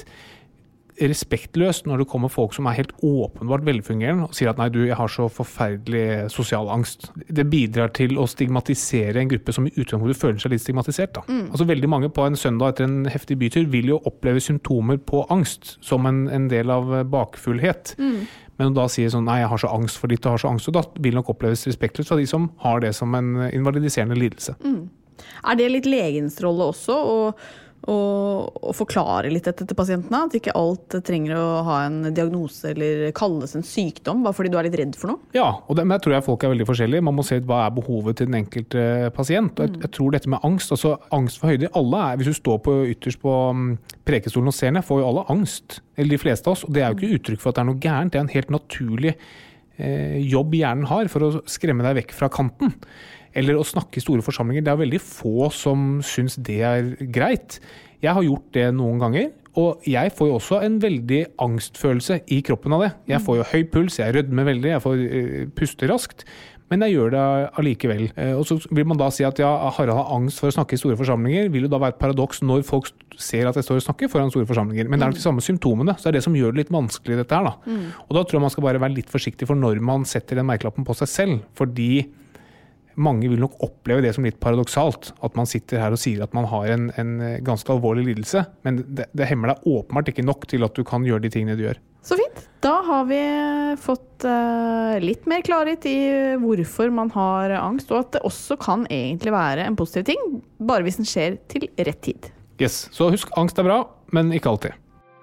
respektløst når det kommer folk som er helt åpenbart velfungerende og sier at nei, du, jeg har så forferdelig sosial angst. Det bidrar til å stigmatisere en gruppe som i utgangspunktet føler seg litt stigmatisert. Da. Mm. Altså veldig mange på en søndag etter en heftig bytur vil jo oppleve symptomer på angst som en, en del av bakfullhet. Mm. Men å da sier sånn, nei, jeg har så angst for ditt og har så angst, og da vil nok oppleves respektløst fra de som har det som en invalidiserende lidelse. Mm. Er det litt legens rolle også, og Og, og forklare litt dette til pasientene, at ikke alt trenger å ha en diagnose eller kalles en sykdom, bare fordi du er litt redd for noe? Ja, og det, men jeg tror jeg folk er veldig forskjellige. Man må se hva er behovet til den enkelte pasient. Og jeg, jeg tror dette med angst, altså angst for høyder, alle er, hvis du står på ytterst på prekestolen og ser ned, får jo alle angst, eller de fleste av oss, og det er jo ikke uttrykk for at det er noe gærent, det er en helt naturlig eh, jobb hjernen har for å skremme deg vekk fra kanten. Eller å snakke i store forsamlinger. Det er veldig få som syns det er greit. Jeg har gjort det noen ganger, og jeg får jo også en veldig angstfølelse i kroppen av det. Jeg får jo høy puls, jeg rødmer veldig, jeg får uh, puste raskt, men jeg gjør det allikevel. Uh, og så vil man da si at ja, Harald har angst for å snakke i store forsamlinger, vil jo da være et paradoks når folk ser at jeg står og snakker foran store forsamlinger. Men det er nok de samme symptomene, så det er det som gjør det litt vanskelig dette her da. Mm. Og da tror jeg man skal bare være litt forsiktig for når man setter den merkelappen på seg selv, fordi mange vil nok oppleve det som litt paradoksalt, at man sitter her og sier at man har en, en ganske alvorlig lidelse, men det, det hemmer deg åpenbart ikke nok til at du kan gjøre de tingene du gjør. Så fint. Da har vi fått uh, litt mer klarhet i hvorfor man har angst, og at det også kan egentlig være en positiv ting, bare hvis den skjer til rett tid. Yes, så husk, angst er bra, men ikke alltid.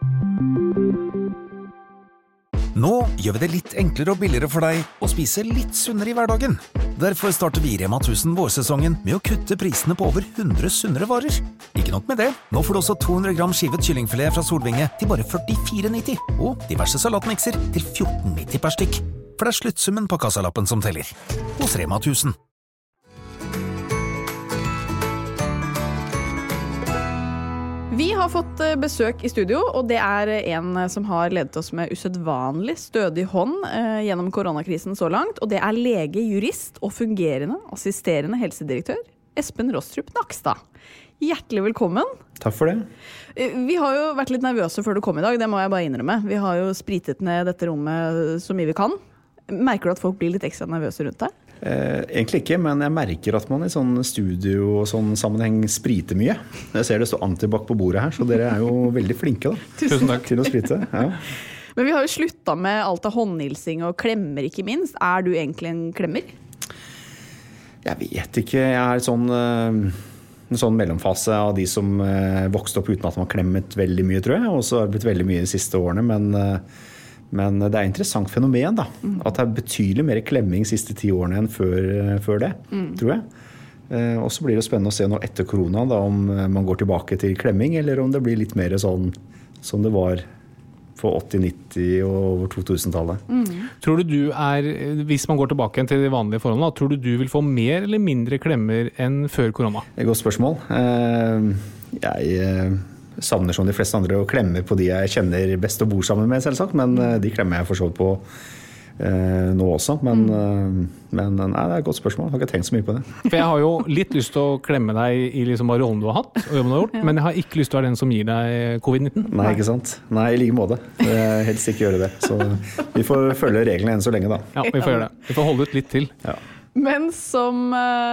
Nå gjør vi det litt enklere og billigere for deg å spise litt sunnere i hverdagen. Derfor starter vi Rema tusen vårsesongen med å kutte prisene på over hundre sunnere varer. Ikke nok med det, nå får du også to hundre gram skivet kyllingfilet fra Solvinge til bare førtifire nitti, og diverse salatmikser til fjorten nitti per stykk. For det er sluttsummen på kassalappen som teller. Hos Rema tusen. Vi har fått besøk i studio, og det er en som har ledet oss med usedvanlig stødig hånd eh, gjennom koronakrisen så langt, og det er lege, jurist og fungerende assisterende helsedirektør Espen Rostrup Nakstad. Hjertelig velkommen. Takk for det. Vi har jo vært litt nervøse før du kom i dag, det må jeg bare innrømme. Vi har jo spritet ned dette rommet så mye vi kan. Merker du at folk blir litt ekstra nervøse rundt deg? Eh, egentlig ikke, men jeg merker at man i sånn studio og sånn sammenheng spriter mye. Jeg ser det står antibac på bordet her, så dere er jo veldig flinke da. Tusen takk. Til å sprite. Ja. Men vi har jo sluttet med alt av håndhilsing og klemmer ikke minst. Er du egentlig en klemmer? Jeg vet ikke, jeg er sånn, en sånn mellomfase av de som vokste opp uten at man klemmet veldig mye, tror jeg. Og så har det blitt veldig mye de siste årene, men, men det er et interessant fenomen da. Mm. At det er betydelig mer klemming de siste ti årene enn før, før det, mm. tror jeg. Og så blir det spennende å se nå etter korona da, om man går tilbake til klemming, eller om det blir litt mer sånn som det var på åtti, nitti og over to tusen-tallet. Mm. Tror du du er, hvis man går tilbake til de vanlige forholdene, tror du du vil få mer eller mindre klemmer enn før korona? Det er et godt spørsmål. Jeg savner som de fleste andre å klemme på de jeg kjenner best og bor sammen med, selvsagt, men de klemmer jeg for så vidt på nå også, men, mm. men nei, det er et godt spørsmål. Jeg har ikke tenkt så mye på det. For jeg har jo litt lyst til å klemme deg i liksom bare rollen du har hatt og jobben du har gjort, ja. Men jeg har ikke lyst til å være den som gir deg covid nitten. Nei, ikke sant? Nei, i like måte. Jeg helst ikke gjøre det. Så vi får følge reglene enn så lenge da. Ja, vi får gjøre det. Vi får holde ut litt til. Ja. Men som,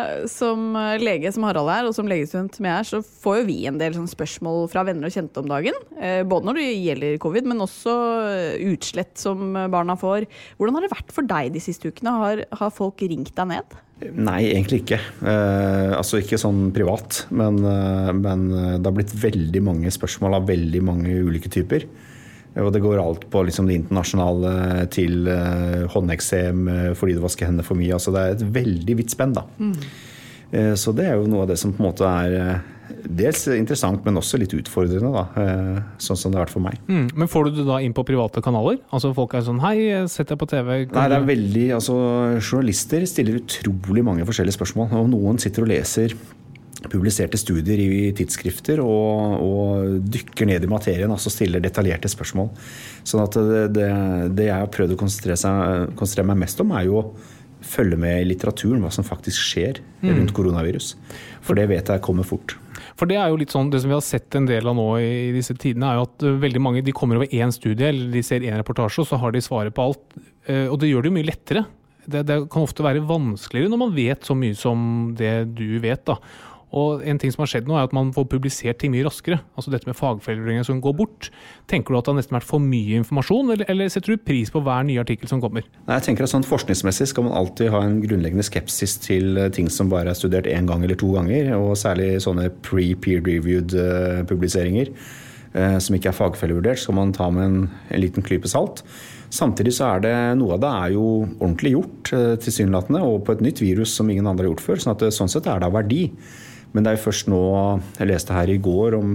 som lege, som Harald er, og som legestudent med er, så får jo vi en del sånn spørsmål fra venner og kjente om dagen. Både når det gjelder covid, men også utslett som barna får. Hvordan har det vært for deg de siste ukene? Har, har folk ringt deg ned? Nei, egentlig ikke. Eh, altså ikke sånn privat, men, men det har blitt veldig mange spørsmål av veldig mange ulike typer. Og det går alt på liksom det internasjonale til uh, håndeksem fordi du vasker hendene for mye. Altså det er et veldig vidt spenn da. Mm. Uh, så det er jo noe av det som på en måte er uh, dels interessant, men også litt utfordrende da. Uh, sånn som det har vært for meg. Mm. Men får du det da inn på private kanaler? Altså folk er sånn, hei, sett deg på T V. Nei, det er veldig, altså journalister stiller utrolig mange forskjellige spørsmål. Og noen sitter og leser publiserte studier i tidsskrifter og, og dykker ned i materien, altså stiller detaljerte spørsmål. Sånn at det, det, det jeg har prøvd å konsentrere, seg, konsentrere meg mest om er jo å følge med i litteraturen, hva som faktisk skjer rundt koronavirus. For det vet jeg kommer fort. For det er jo litt sånn, det som vi har sett en del av nå i disse tidene, er jo at veldig mange de kommer over én studie, eller de ser en reportasje, og så har de svaret på alt. Og det gjør det jo mye lettere. Det, det kan ofte være vanskeligere når man vet så mye som det du vet da. Og en ting som har skjedd nå er at man får publisert ting mye raskere. Altså dette med fagfellevurderinger som går bort. Tenker du at det har nesten vært for mye informasjon, eller, eller setter du pris på hver nye artikkel som kommer? Nei, jeg tenker at sånn forskningsmessig skal man alltid ha en grunnleggende skepsis til ting som bare er studert en gang eller to ganger, og særlig sånne pre-peer-reviewed publiseringer som ikke er fagfellevurdert, skal man ta med en, en liten klype salt. Samtidig så er det, noe av det er jo ordentlig gjort tilsynelatende, og på et nytt virus som ingen andre har gjort før, sånn at det, sånn sett er det av verdi. Men det er jo først nå, jeg leste her i går om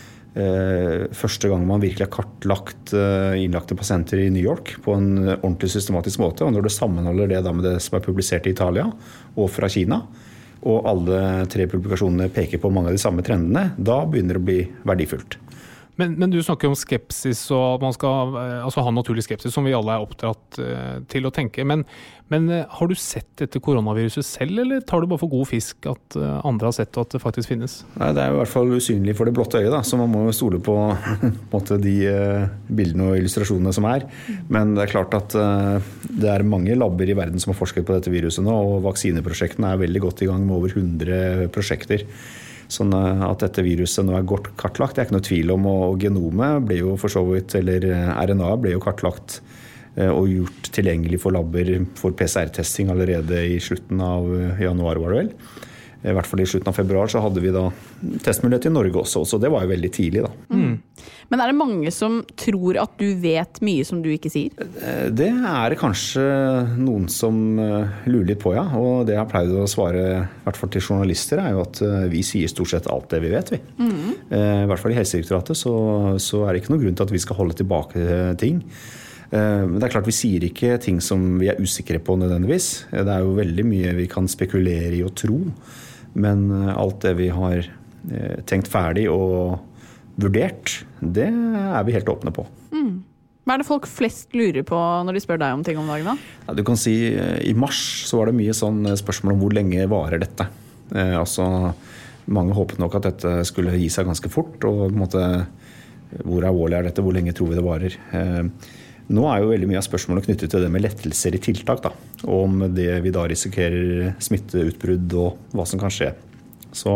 eh, første gang man virkelig har kartlagt eh, innlagte pasienter i New York på en ordentlig systematisk måte, og når du sammenholder det da med det som er publisert i Italia og fra Kina, og alle tre publikasjonene peker på mange av de samme trendene, da begynner det å bli verdifullt. Men, men du snakker om skepsis, og at man skal altså, ha naturlig skepsis, som vi alle er oppdratt uh, til å tenke. Men, men uh, har du sett dette koronaviruset selv, eller tar du bare for god fisk at uh, andre har sett og at det faktisk finnes? Nei, det er jo i hvert fall usynlig for det blotte øyet, da, så man må jo stole på, på en måte, de uh, bildene og illustrasjonene som er. Men det er klart at uh, det er mange labber i verden som har forsket på dette viruset nå, og vaksineprosjektene er veldig godt i gang med over hundre prosjekter. Sånn at dette viruset nå er godt kartlagt, det er ikke noe tvil om, og genomet ble jo for så vidt, eller R N A ble jo kartlagt og gjort tilgjengelig for labber for P C R-testing allerede i slutten av januar, var det vel. I hvert fall i slutten av februar så hadde vi da testmulighet i Norge også, så det var jo veldig tidlig da. Mm. Men er det mange som tror at du vet mye som du ikke sier? Det er kanskje noen som lurer litt på, ja. Og det jeg har pleid å svare, i hvert fall til journalister, er jo at vi sier stort sett alt det vi vet, vi. Mm. I hvert fall i Helsedirektoratet så, så er det ikke noen grunn til at vi skal holde tilbake ting. Men det er klart vi sier ikke ting som vi er usikre på nødvendigvis. Det er jo veldig mye vi kan spekulere i og tro. Men alt det vi har tenkt ferdig og vurdert, det er vi helt åpne på. Mm. Hva er det folk flest lurer på når de spør deg om ting om dagen da? Ja, du kan si, i mars så var det mye sånn spørsmål om hvor lenge varer dette. Eh, altså, mange håpet nok at dette skulle gi seg ganske fort, og på en måte, hvor alvorlig er dette, hvor lenge tror vi det varer? Eh, nå er jo veldig mye av spørsmålet knyttet til det med lettelser i tiltak, da, og om det vi da risikerer smitteutbrudd og hva som kan skje. Så,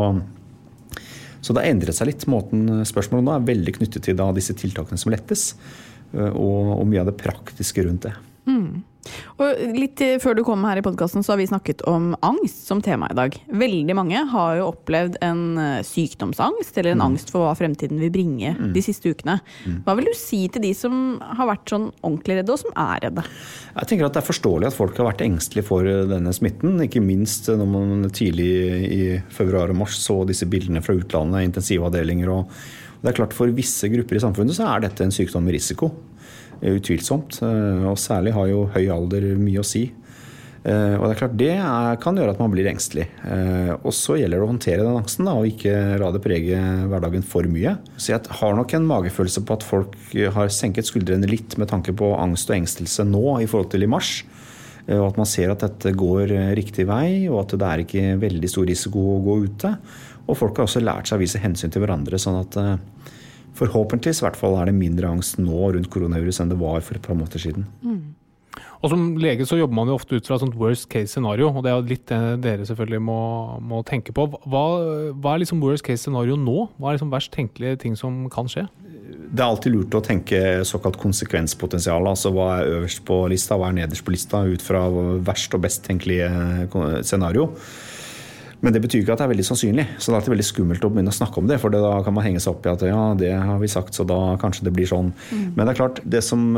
så det har endret seg litt. Måten spørsmålet nå er veldig knyttet til da, disse tiltakene som lettes, og, og mye av det praktiske rundt det. Mm. Og litt før du kom her i podcasten så har vi snakket om angst som tema i dag. Veldig mange har jo opplevd en sykdomsangst eller en mm. angst for hva fremtiden vil bringe mm. de siste ukene. Mm. Hva vil du si til de som har vært sånn ordentlig redde og som er redde? Jeg tenker at det er forståelig at folk har vært engstelige for denne smitten, ikke minst når man tidlig i februar og mars så disse bildene fra utlandet, intensivavdelinger, og det er klart for visse grupper i samfunnet så er dette en sykdom med risiko. Utvilsomt, og særlig har jo høy alder mye å si. Og det er klart, det er, kan gjøre at man blir engstelig. Og så gjelder det å håndtere den angsten da, og ikke la det prege hverdagen for mye. Så jeg har nok en magefølelse på at folk har senket skuldrene litt med tanke på angst og engstelse nå i forhold til i mars. Og at man ser at dette går riktig vei, og at det er ikke veldig stor risiko å gå ute. Og folk har også lært seg å vise hensyn til hverandre, sånn at forhåpentligvis i hvert fall er det mindre angst nå rundt koronavirus enn det var for et par måneder siden. Mm. Og som lege så jobber man jo ofte ut fra et sånt worst case scenario, og det er jo litt det dere selvfølgelig må, må tenke på. Hva, hva er liksom worst case scenario nå? Hva er liksom verst tenkelige ting som kan skje? Det er alltid lurt å tenke såkalt konsekvenspotensial, altså hva er øverst på lista, hva er nederst på lista, ut fra verst og best tenkelige scenario. Men det betyr ikke at det er veldig sannsynlig, så det er alltid veldig skummelt å begynne å snakke om det, for da kan man henge seg opp i at ja, det har vi sagt, så da kanskje det blir sånn. Mm. Men det er klart, det som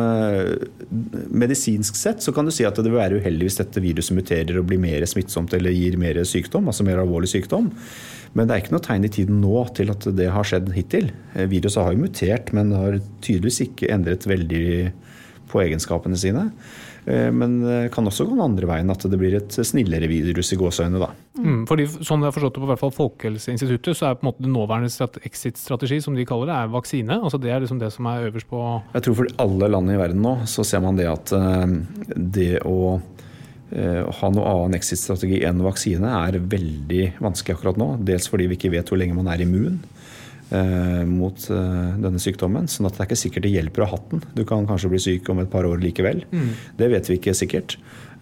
medisinsk sett, så kan du si at det vil være uheldig hvis dette viruset muterer og blir mer smittsomt eller gir mer sykdom, altså mer alvorlig sykdom. Men det er ikke noe tegn i tiden nå til at det har skjedd hittil. Viruset har jo mutert, men har tydeligvis ikke endret veldig på egenskapene sine. Men det kan også gå den andre veien, at det blir et snillere virus i gåseøyne da. Mm, fordi sånn jeg har forstått det på hvert fall Folkehelseinstituttet, så er på en måte den nåværende exit-strategi, som de kaller det, er vaksine. Altså det er liksom det som er øverst på... Jeg tror for alle land i verden nå, så ser man det at det å ha noe annen exit-strategi enn vaksine er veldig vanskelig akkurat nå. Dels fordi vi ikke vet hvor lenge man er immun mot denne sykdommen, sånn at det er ikke sikkert det hjelper å ha hatt den. Du kan kanskje bli syk om et par år likevel. Mm. Det vet vi ikke sikkert.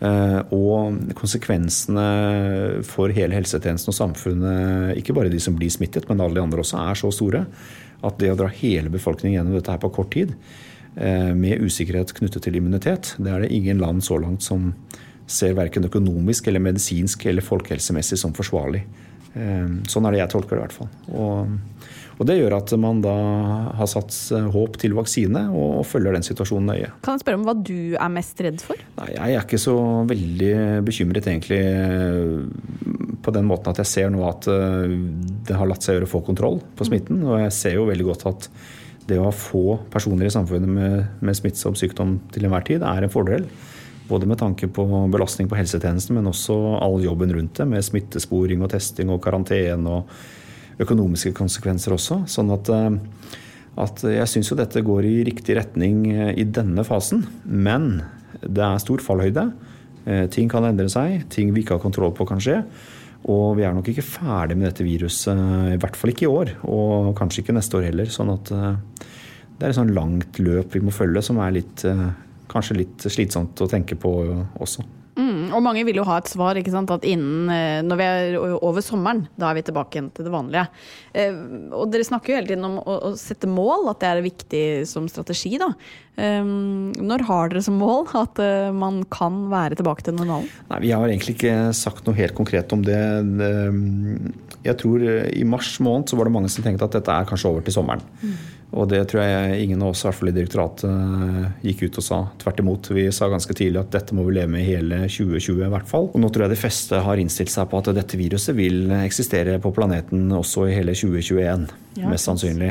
Og konsekvensene for hele helsetjenesten og samfunnet, ikke bare de som blir smittet, men alle de andre også, er så store at det å dra hele befolkningen gjennom dette her på kort tid, med usikkerhet knyttet til immunitet, det er det ingen land så langt som ser hverken økonomisk eller medisinsk eller folkehelsemessig som forsvarlig. Sånn er det jeg tolker det i hvert fall. Og Og det gjør at man da har satt håp til vaksine og følger den situasjonen nøye. Kan jeg spørre om hva du er mest redd for? Nei, jeg er ikke så veldig bekymret egentlig på den måten at jeg ser nå at det har latt seg gjøre å få kontroll på smitten. Og jeg ser jo veldig godt at det å ha få personer i samfunnet med, med smittsom sykdom til enhver tid er en fordel. Både med tanke på belastning på helsetjenesten, men også all jobben rundt det med smittesporing og testing og karantene og økonomiske konsekvenser også, sånn at, at jeg synes jo dette går i riktig retning i denne fasen, men det er stor fallhøyde, ting kan endre seg, ting vi ikke har kontroll på kan skje, og vi er nok ikke ferdig med dette viruset, i hvert fall ikke i år, og kanskje ikke neste år heller, sånn at det er et sånn langt løp vi må følge, som er litt, kanskje litt slitsomt å tenke på også. Mm, og mange vil jo ha et svar, ikke sant, at innen, når vi er over sommeren, da er vi tilbake igjen til det vanlige. Eh, og dere snakker jo hele tiden om å, å sette mål, at det er viktig som strategi da. Eh, når har dere som mål at uh, man kan være tilbake til normalen? Nei, vi har egentlig ikke sagt noe helt konkret om det. Jeg tror i mars måned så var det mange som tenkte at dette er kanskje over til sommeren. Mm. Og det tror jeg ingen av oss, i hvert fall i direktoratet, gikk ut og sa. Tvert imot, vi sa ganske tidlig at dette må vi leve med hele tjue tjue i hvert fall. Og nå tror jeg de fleste har innstilt seg på at dette viruset vil eksistere på planeten også i hele tjue tjueen, ja, mest sannsynlig.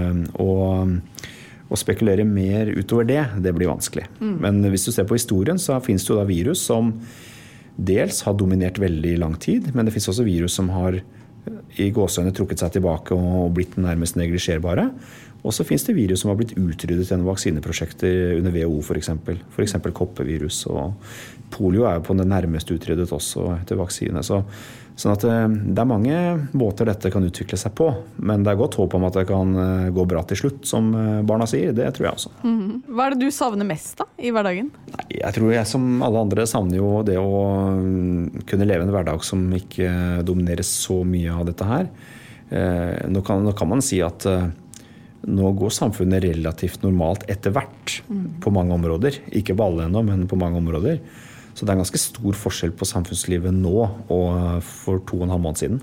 Og å spekulere mer utover det, det blir vanskelig. Mm. Men hvis du ser på historien, så finnes det jo da virus som dels har dominert veldig lang tid, men det finnes også virus som har i gåseøyne trukket seg tilbake og blitt nærmest neglisjerbare. Og så finnes det virus som har blitt utryddet gjennom vaksineprosjekter under W H O for eksempel. For eksempel koppevirus, og polio er jo på det nærmeste utryddet også etter vaksine. Så, Sånn at det er mange måter dette kan utvikle seg på, men det er godt håp om at det kan gå bra til slutt, som barna sier. Det tror jeg også. Mm. Hva er det du savner mest da, i hverdagen? Nei, jeg tror jeg som alle andre savner jo det å kunne leve en hverdag som ikke domineres så mye av dette her. Nå kan, nå kan man si at nå går samfunnet relativt normalt etter hvert mm. på mange områder. Ikke på alle ennå, men på mange områder. Så det er en ganske stor forskjell på samfunnslivet nå og for to og en halv måned siden.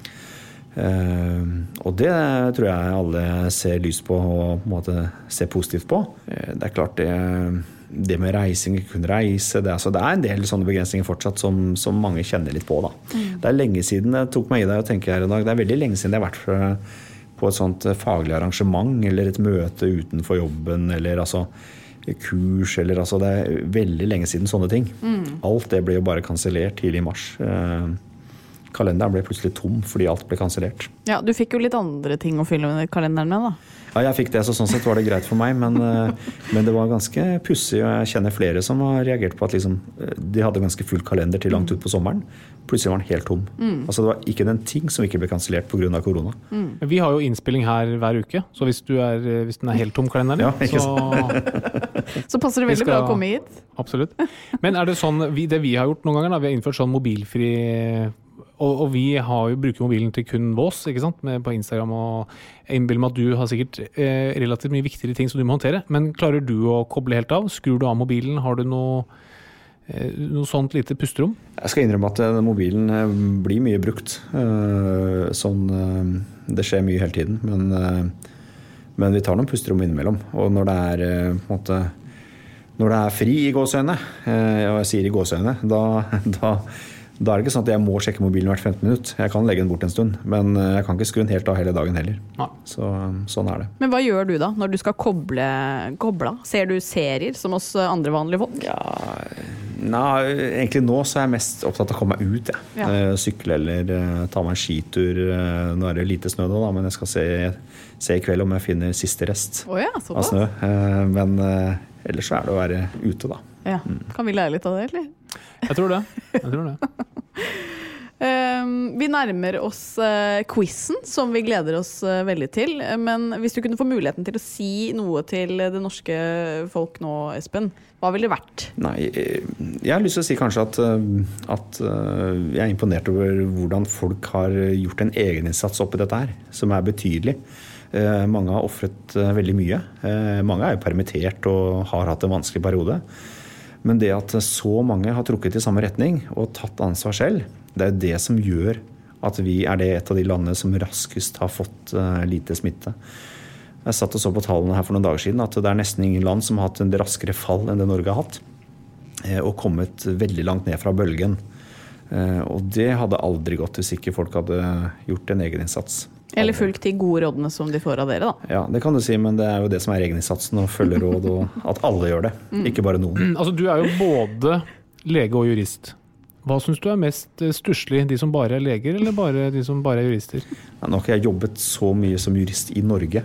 Og det tror jeg alle ser lys på og på en måte ser positivt på. Det er klart det, det med reising, ikke kunne reise, det, altså, det er en del sånne begrensninger fortsatt som, som mange kjenner litt på. Da. Mm. Det er lenge siden jeg tok meg i det og tenker her i dag. Det er veldig lenge siden jeg har vært på et sånt faglig arrangement eller et møte utenfor jobben eller altså kurs, eller altså det er veldig lenge siden sånne ting. Mm. Alt det ble jo bare kansellert tidlig i mars. Eh, kalenderen ble plutselig tom fordi alt ble kansellert. Ja, du fikk jo litt andre ting å fylle med kalenderen med da. Ja, jeg fikk det, så sånn sett var det greit for meg, men, men det var ganske pussig, og jeg kjenner flere som har reagert på at liksom, de hadde ganske full kalender til langt ut på sommeren. Plutselig var den helt tom. Mm. Altså det var ikke den ting som ikke ble kansellert på grunn av korona. Mm. Vi har jo innspilling her hver uke, så hvis, du er, hvis den er helt tom kalenderen, ja, så... så passer det veldig skal... bra å komme hit. Absolutt. Men er det sånn, vi, det vi har gjort noen ganger, da, vi har innført sånn mobilfri... Og, og vi har jo bruker mobilen til kun vås, ikke sant, med, på Instagram, og jeg innbiller meg at du har sikkert eh, relativt mye viktigere ting som du må håndtere, men klarer du å koble helt av? Skrur du av mobilen? Har du noe, eh, noe sånt lite pusterom? Jeg skal innrømme at uh, mobilen uh, blir mye brukt. Uh, sånn, uh, det skjer mye hele tiden, men, uh, men vi tar noen pusterom innimellom. Og når det er, uh, på en måte, når det er fri i gåseøyne, uh, og jeg sier i gåseøyne, da... da Da er det ikke sånn at jeg må sjekke mobilen hvert femten minutt. Jeg kan legge den bort en stund, men jeg kan ikke skru den helt av hele dagen heller. Ja. Så, sånn er det. Men hva gjør du da, når du skal koble, koble? Ser du serier som oss andre vanlige folk? Ja, nei, egentlig nå så er jeg mest opptatt av å komme meg ut. Ja. Ja. Sykle eller ta meg en skitur. Nå er det lite snø nå, da, men jeg skal se, se i kveld om jeg finner siste rest oh ja, av snø. Men ellers så er det å være ute da. Ja. Kan vi lære litt av det, eller? Jeg tror det. Jeg tror det. um, vi nærmer oss uh, quizen, som vi gleder oss uh, veldig til. Men hvis du kunne få muligheten til å si noe til det norske folk nå, Espen, hva ville det vært? Nei, jeg har lyst til å si kanskje at, at uh, jeg er imponert over hvordan folk har gjort en egeninnsats oppi dette her, som er betydelig. Uh, mange har offret uh, veldig mye. Uh, mange er jo permittert og har hatt en vanskelig periode. Men det at så mange har trukket i samme retning og tatt ansvar selv, det er det som gjør at vi er det et av de landene som raskest har fått uh, lite smitte. Jeg satt og så på tallene her for noen dager siden at det er nesten ingen land som har hatt en raskere fall enn det Norge har hatt, uh, og kommet veldig langt ned fra bølgen. Uh, og det hadde aldri gått hvis ikke folk hadde gjort en egen innsats. Eller fulgt de gode rådene som de får av dere, da. Ja, det kan du si, men det er jo det som er egeninnsatsen, å følge råd, og at alle gjør det, mm. ikke bare noen. Altså, du er jo både lege og jurist. Hva synes du er mest stusslig, de som bare er leger, eller bare de som bare er jurister? Ja, nå har ikke jeg jobbet så mye som jurist i Norge,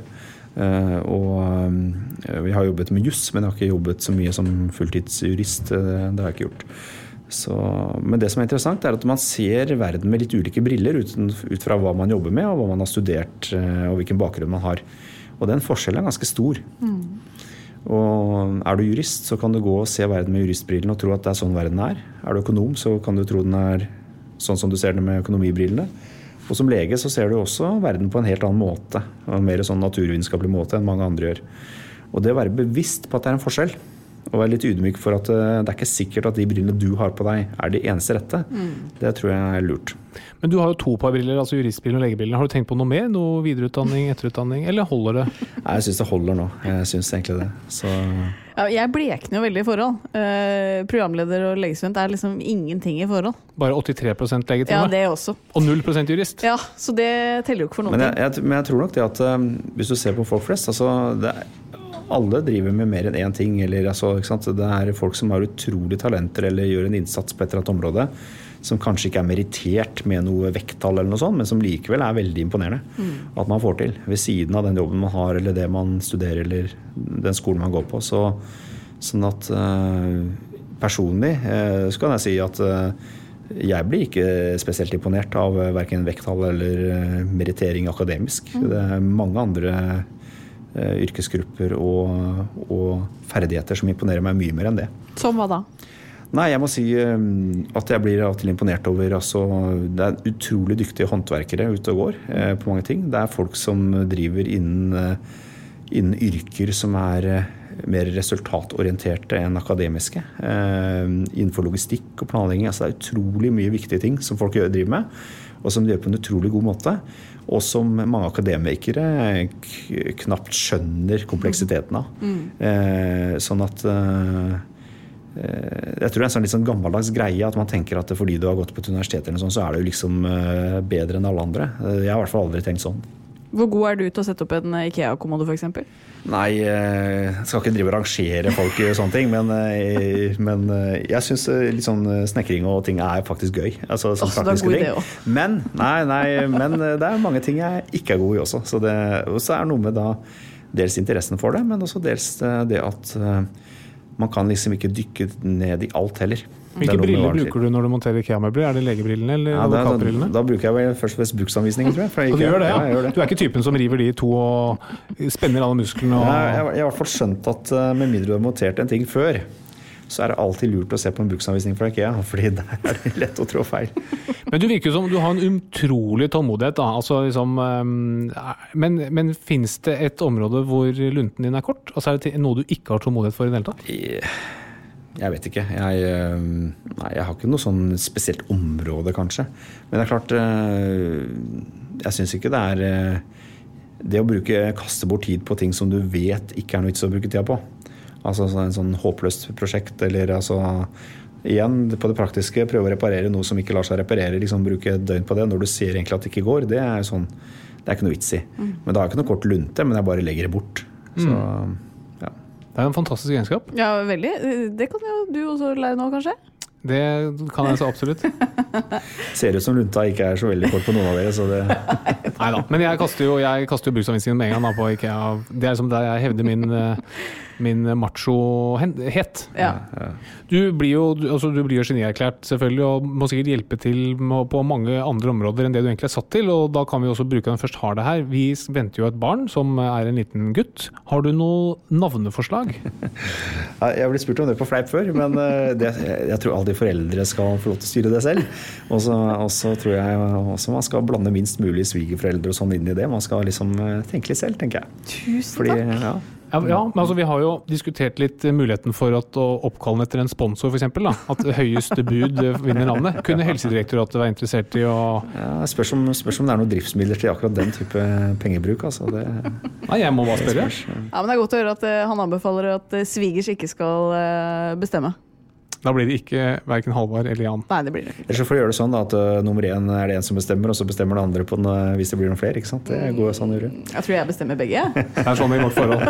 og vi har jobbet med juss, men jeg har ikke jobbet så mye som fulltidsjurist, det har jeg ikke gjort. Så, men det som er interessant er at man ser verden med litt ulike briller ut, ut fra hva man jobber med og hva man har studert og hvilken bakgrunn man har. Og den forskjellen er ganske stor. Mm. Og er du jurist, så kan du gå og se verden med juristbrillene og tro at det er sånn verden er. Er du økonom, så kan du tro den er sånn som du ser den med økonomibrillene. Og som lege så ser du også verden på en helt annen måte, og en mer sånn naturvitenskapelig måte enn mange andre gjør. Og det å være bevisst på at det er en forskjell, og være litt ydmyk for at det er ikke sikkert at de brillene du har på deg er de eneste rette. Mm. Det tror jeg er lurt. Men du har jo to par briller, altså juristbriller og legebriller. Har du tenkt på noe mer? Noe videreutdanning, etterutdanning, eller holder det? Nei, jeg synes det holder nå. Jeg synes egentlig det. Så... Ja, jeg blekner jo veldig i forhold. Uh, programleder og legestudent er liksom ingenting i forhold. Bare åttitre prosent lege til ja, meg? Ja, det også. Og null prosent jurist? Ja, så det teller jo ikke for noen men jeg, jeg, men jeg tror nok det at um, hvis du ser på folk flest, altså det er alle driver med mer enn én ting, eller altså, ikke sant? Det er folk som har utrolig talenter eller gjør en innsats på et eller annet område, som kanskje ikke er merittert med noe vekttall eller noe sånt, men som likevel er veldig imponerende mm. at man får til, ved siden av den jobben man har, eller det man studerer, eller den skolen man går på. Så, sånn at uh, personlig uh, så kan jeg si at uh, jeg blir ikke spesielt imponert av hverken vekttall eller merittering akademisk. Mm. Det er mange andre yrkesgrupper og, og ferdigheter som imponerer meg mye mer enn det. Som hva da? Nei, jeg må si at jeg blir av og til imponert over, altså, det er utrolig dyktige håndverkere ute og går eh, på mange ting. Det er folk som driver innen, innen yrker som er mer resultatorienterte enn akademiske. Eh, innenfor logistikk og planlegging, altså det er utrolig mye viktige ting som folk driver med, og som de gjør på en utrolig god måte, og som mange akademikere knapt skjønner kompleksiteten av. Mm. Eh, sånn at eh, jeg tror det er en sånn litt sånn gammeldags greie at man tenker at fordi du har gått på et universitet eller sånn, så er du liksom bedre enn alle andre. Jeg har i hvert fall aldri tenkt sånn. Hvor god er du til å sette opp en IKEA-kommode for eksempel? Nei, jeg skal ikke drive og rangere folk i sånne ting, men, men jeg synes litt sånn snekring og ting er faktisk gøy. Altså sånn praktiske ting. Men, nei, nei, men det er mange ting jeg ikke er god i også. Så det også er noe med da dels interessen for det, men også dels det at man kan liksom ikke dykke ned i alt heller. Hvilke briller bruker du når du monterer IKEA-møbler? Er det legebrillene eller ja, advokatbrillene? Da, da bruker jeg vel først og fremst bruksanvisningen, tror jeg. Og du gjør det, ja? Ja, gjør det. Du er ikke typen som river de to og spenner alle musklene? Og... Ja, jeg, jeg har i hvert fall skjønt at med mindre du har montert en ting før, så er det alltid lurt å se på en bruksanvisning fra IKEA, fordi der er det lett å trå feil. Men du virker jo som du har en utrolig tålmodighet, da. Altså, liksom, men, men finnes det et område hvor lunten din er kort? Altså, er det noe du ikke har tålmodighet for i det hele tatt? Jeg vet ikke. Jeg, nei, jeg har ikke noe sånn spesielt område, kanskje. Men det er klart, jeg synes ikke det er det å bruke, kaste bort tid på ting som du vet ikke er noe vits å bruke tida på. Altså en sånn håpløst prosjekt, eller altså igjen på det praktiske, prøve å reparere noe som ikke lar seg reparere, liksom bruke et døgn på det når du ser egentlig at det ikke går, det er sånn, det er ikke noe vits i. Mm. Men det har ikke noe kort lunte, men jeg bare legger det bort. Så, mm. ja. Det er en fantastisk egenskap. Ja, veldig. Det kan jo du også lære nå, kanskje? Det kan jeg så absolutt. Ser ut som lunta ikke er så veldig kort på noen av dere, så det... Neida, men jeg kaster jo, jeg kaster jo bruksanvisningen med en gang da, på IKEA. Det er som der jeg hevder min, min macho-het. Ja. Du blir jo, altså, du blir jo genierklært selvfølgelig, og må sikkert hjelpe til på mange andre områder enn det du egentlig er satt til, og da kan vi også bruke den først har det her. Vi venter jo et barn som er en liten gutt. Har du noe navneforslag? Jeg har blitt spurt om det på fleip før, men det, jeg tror aldri foreldre skal få lov til å styre det selv. Og så, og så tror jeg også man skal blande minst mulig svigerforeldre og sånn inn i det. Man skal liksom tenke litt selv, tenker jeg. Tusen Fordi, takk. Ja. Ja, ja, men altså vi har jo diskutert litt muligheten for at å oppkalle etter en sponsor for eksempel, da. At høyeste bud vinner navnet. Kunne Helsedirektoratet være interessert i å... Ja, spørs om, spørs om det er noen driftsmidler til akkurat den type pengebruk, altså. Det... Nei, jeg må bare spørre. Ja, men det er godt å høre at han anbefaler at svigers ikke skal bestemme. Da blir det ikke hverken Halvard eller Jan. Nei, det blir det ikke. Ellers så får vi gjøre det sånn da, at uh, nummer én er det en som bestemmer, og så bestemmer det andre på den, uh, hvis det blir noen flere, ikke sant? Det går jo sånn å gjøre. Jeg tror jeg bestemmer begge. Det er sånn i vårt forhold.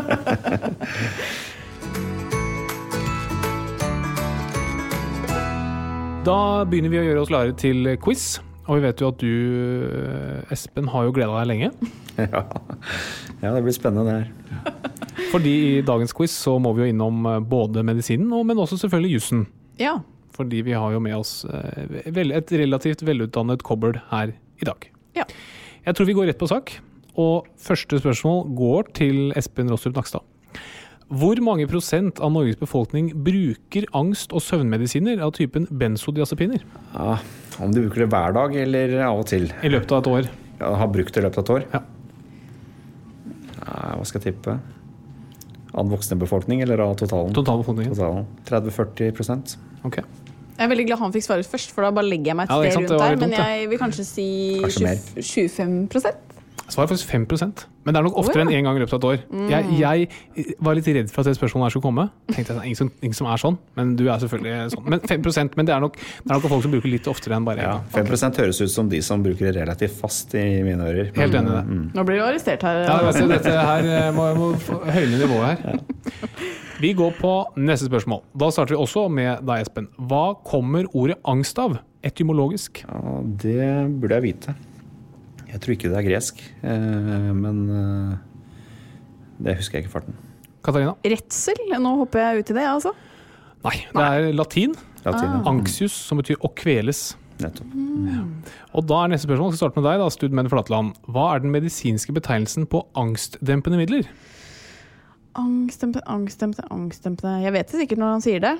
Da begynner vi å gjøre oss klare til quiz, og vi vet jo at du, Espen, har jo gledet deg lenge. Ja. Ja, det blir spennende det her. Fordi i dagens quiz så må vi jo innom både medisinen, men også selvfølgelig jussen. Ja. Fordi vi har jo med oss et relativt velutdannet kobbel her i dag. Ja. Jeg tror vi går rett på sak, og første spørsmål går til Espen Rostrup Nakstad. Hvor mange prosent av Norges befolkning bruker angst- og søvnmedisiner av typen benzodiazepiner? Ja, om du bruker det hver dag eller av og til? I løpet av et år. Ja, har brukt det i løpet av et år? Ja. Ja, hva skal jeg tippe? Av den voksne befolkning eller av totalen? Totalbefolkningen. Totalen. tretti til førti prosent. Ok. Jeg er veldig glad han fikk svaret først, for da bare legger jeg meg et Ja, det er sted sant, det rundt var der. litt Men dumt, jeg vil kanskje si Kanskje mer. tjuefem prosent. Svaret er faktisk fem prosent. Men det er nok oftere Oh, ja. enn en gang i løpet av et år. Mm. Jeg, jeg var litt redd for at det spørsmålet her skulle komme. Tenkte jeg, ingen som, ingen som er sånn, men du er selvfølgelig sånn. Men fem prosent, men det er nok, det er nok folk som bruker litt oftere enn bare en Ja, gang. fem prosent høres ut som de som bruker det relativt fast i mine ører. Helt enig i det. Mm. Nå blir du arrestert her. Ja, vet du, dette her må, må høyne nivået her. Vi går på neste spørsmål. Da starter vi også med deg, Espen. Hva kommer ordet angst av, etymologisk? Ja, det burde jeg vite. Jeg tror ikke det er gresk, men det husker jeg ikke farten. Katarina? Redsel? Nå hopper jeg ut i det, altså. Nei, det er latin. Latin, ja. Anxius, som betyr å kveles. Nettopp. Og da er neste spørsmål, skal starte med deg da, Studmen Flatland. Hva er den medisinske betegnelsen på angstdempende midler? Angstdempende, angstdempende, angstdempende. Jeg vet det sikkert når han sier det.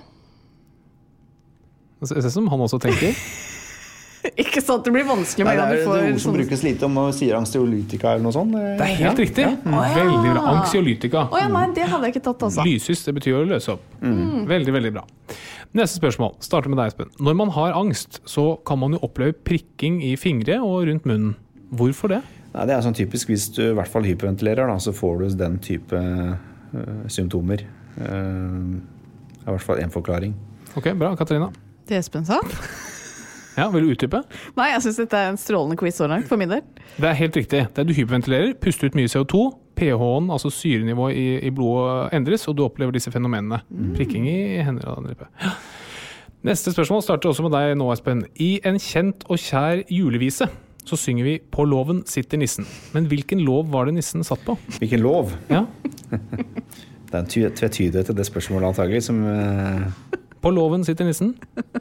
Det ser ut som han også tenker. Ikke sånn at det blir vanskelig Nei, med det en er gang du får det ord som sånn- brukes lite om og sier angstiolytika eller noe sånt. Det er helt riktig. Å, ja. Veldig bra. Anxiolytika. Å ja, nei, det hadde jeg ikke tatt, altså. Lyshus, det betyr å løse opp. Veldig, veldig bra. Neste spørsmål. Starter med deg, Espen. Når man har angst, så kan man jo oppleve prikking i fingre og rundt munnen. Hvorfor det? Nei, det er sånn typisk hvis du i hvert fall hyperventilerer, da, så får du den type uh, symptomer. Uh, det er i hvert fall en forklaring. Ok, bra. Katarina? Det Espen sa? Ja, vil du utdype? Nei, jeg synes dette er en strålende quiz så langt for min del. Det er helt riktig. Det er du hyperventilerer, puster ut mye C O to, pH-en, altså syrenivået i, i blodet endres, og du opplever disse fenomenene. Mm. Prikking i hender og andre. Ja. Neste spørsmål starter også med deg nå, Espen. I en kjent og kjær julevise så synger vi «På låven sitter nissen». Men hvilken lov var det nissen satt på? Hvilken lov? Ja. Det er en tvetydighet til det spørsmålet antagelig, som... Uh... På låven sitter nissen.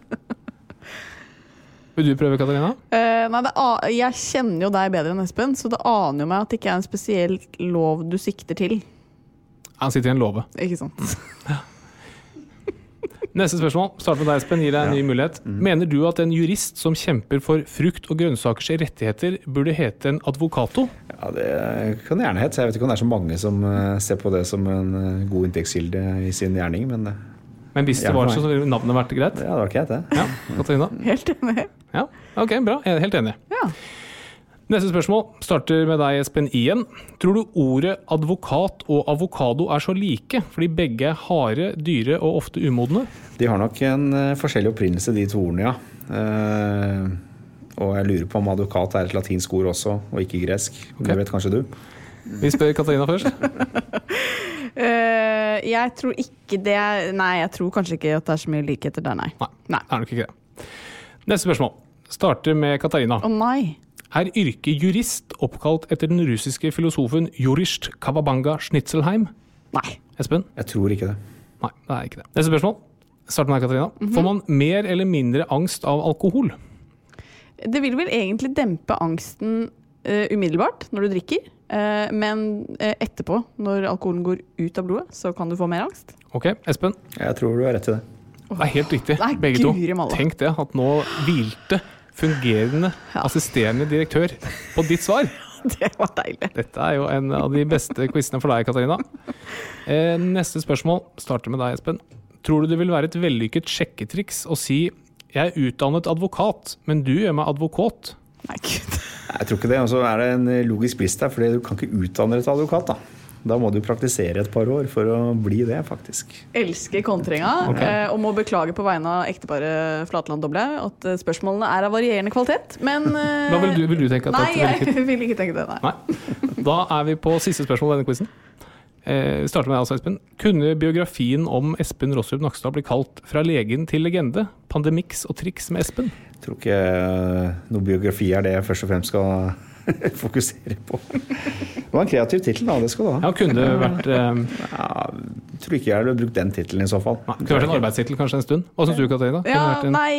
Vil du prøve, Katarina? Uh, nei, det, jeg kjenner jo deg bedre enn Espen, så det aner jo meg at det ikke er en spesiell lov du sikter til. Han sitter i en låve. Ikke sant? Neste spørsmål. Start med deg, Espen. Gir deg en ny mulighet. Mm. Mener du at en jurist som kjemper for frukt- og grønnsakers rettigheter burde hete en advokato? Ja, det kan det gjerne hete. Jeg vet ikke om det er så mange som ser på det som en god inntektskilde i sin gjerning, men... Men hvis det var så, så ville navnet vært greit? Ja, det var ikke jeg det. Ja, Katarina? Helt enig. Ja, ok, bra. Jeg er helt enig. Ja. Neste spørsmål starter med deg, Espen, igjen. Tror du ordet advokat og avokado er så like, fordi begge er harde, dyre og ofte umodne? De har nok en uh, forskjellig opprinnelse, de to ordene, ja. Uh, og jeg lurer på om advokat er et latinsk ord også, og ikke gresk. Okay. Det vet kanskje du? Vi spør Katarina først. uh, jeg tror ikke det er... Nei, jeg tror kanskje ikke at det er så mye likheter der, nei. Nei, nei. det er nok ikke det. Neste spørsmål starter med Katarina. Å oh, nei. Er yrket jurist oppkalt etter den russiske filosofen Jurist Kavabanga Schnitzelheim? Nei. Espen? Jeg tror ikke det. Nei, det er ikke det. Neste spørsmål starter med Katarina. Mm-hmm. Får man mer eller mindre angst av alkohol? Det vil vel egentlig dempe angsten uh, umiddelbart når du drikker. Uh, men uh, etterpå, når alkoholen går ut av blodet, så kan du få mer angst. Ok, Espen? Jeg tror du har rett til det. Det er helt riktig, Nei, begge to. Malle. Tenk det, at nå hvilte fungerende ja. assisterende direktør på ditt svar. Det var deilig. Dette er jo en av de beste quizene for deg, Katarina. Eh, neste spørsmål starter med deg, Espen. Tror du det vil være et vellykket sjekketriks å si jeg er utdannet advokat, men du gjør meg advokat? Nei, Gud. Jeg tror ikke det, og så er det en logisk brist der, fordi du kan ikke utdanne deg til advokat da. Da må du praktisere et par år for å bli det, faktisk. Elsker kontringa, okay. eh, og må beklage på vegne av ekteparet Flatland Doble at spørsmålene er av varierende kvalitet, men... Eh, Hva vil du, vil du tenke? At nei, jeg vil ikke tenke det, nei. nei. Da er vi på siste spørsmål i denne quizen. Eh, vi starter med deg altså, Espen. Kunne biografien om Espen Rossrup Nakstad bli kalt Fra legen til legende? Pandemiks og triks med Espen? Jeg tror ikke noe biografi er det jeg først og fremst skal... fokusere på. Det var en kreativ titel da, det skal du ha. Ja, kunne det vært... Um... Ja, jeg tror ikke jeg hadde brukt den titelen i så fall. Nei, det kunne vært en arbeidstitel kanskje en stund. Hva synes du, Katarina? Ja, en... nei,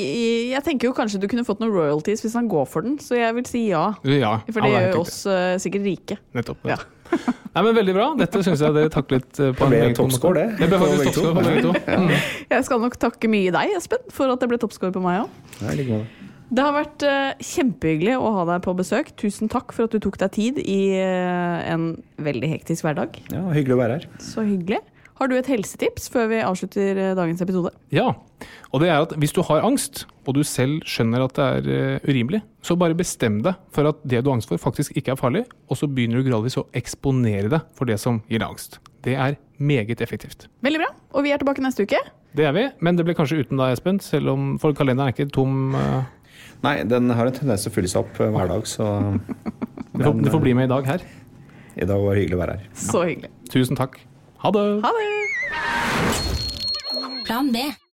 jeg tenker jo kanskje du kunne fått noen royalties hvis han går for den, så jeg vil si ja. Ja. For det ja, gjør jo oss uh, sikkert rike. Nettopp. nettopp. Ja. Nei, men veldig bra. Dette synes jeg dere taklet på det ble en toppscore, det. Det ble faktisk toppscore på begge to. Ja. Mm. Jeg skal nok takke mye deg, Espen, for at det ble toppscore på meg også. Nei, like med det. Det har vært uh, kjempehyggelig å ha deg på besøk. Tusen takk for at du tok deg tid i uh, en veldig hektisk hverdag. Ja, hyggelig å være her. Så hyggelig. Har du et helsetips før vi avslutter uh, dagens episode? Ja, og det er at hvis du har angst, og du selv skjønner at det er uh, urimelig, så bare bestem deg for at det du har angst for faktisk ikke er farlig, og så begynner du gradvis å eksponere deg for det som gir deg angst. Det er meget effektivt. Veldig bra. Og vi er tilbake neste uke. Det er vi, men det blir kanskje uten deg, Espen, selv om for kalenderen er ikke tom... Uh, Nei, den har en tendens til å fylle seg opp hver dag, så... Du får, du får bli med i dag her. I dag var det hyggelig å være her. Så hyggelig. Tusen takk. Ha det! Ha det! Plan B.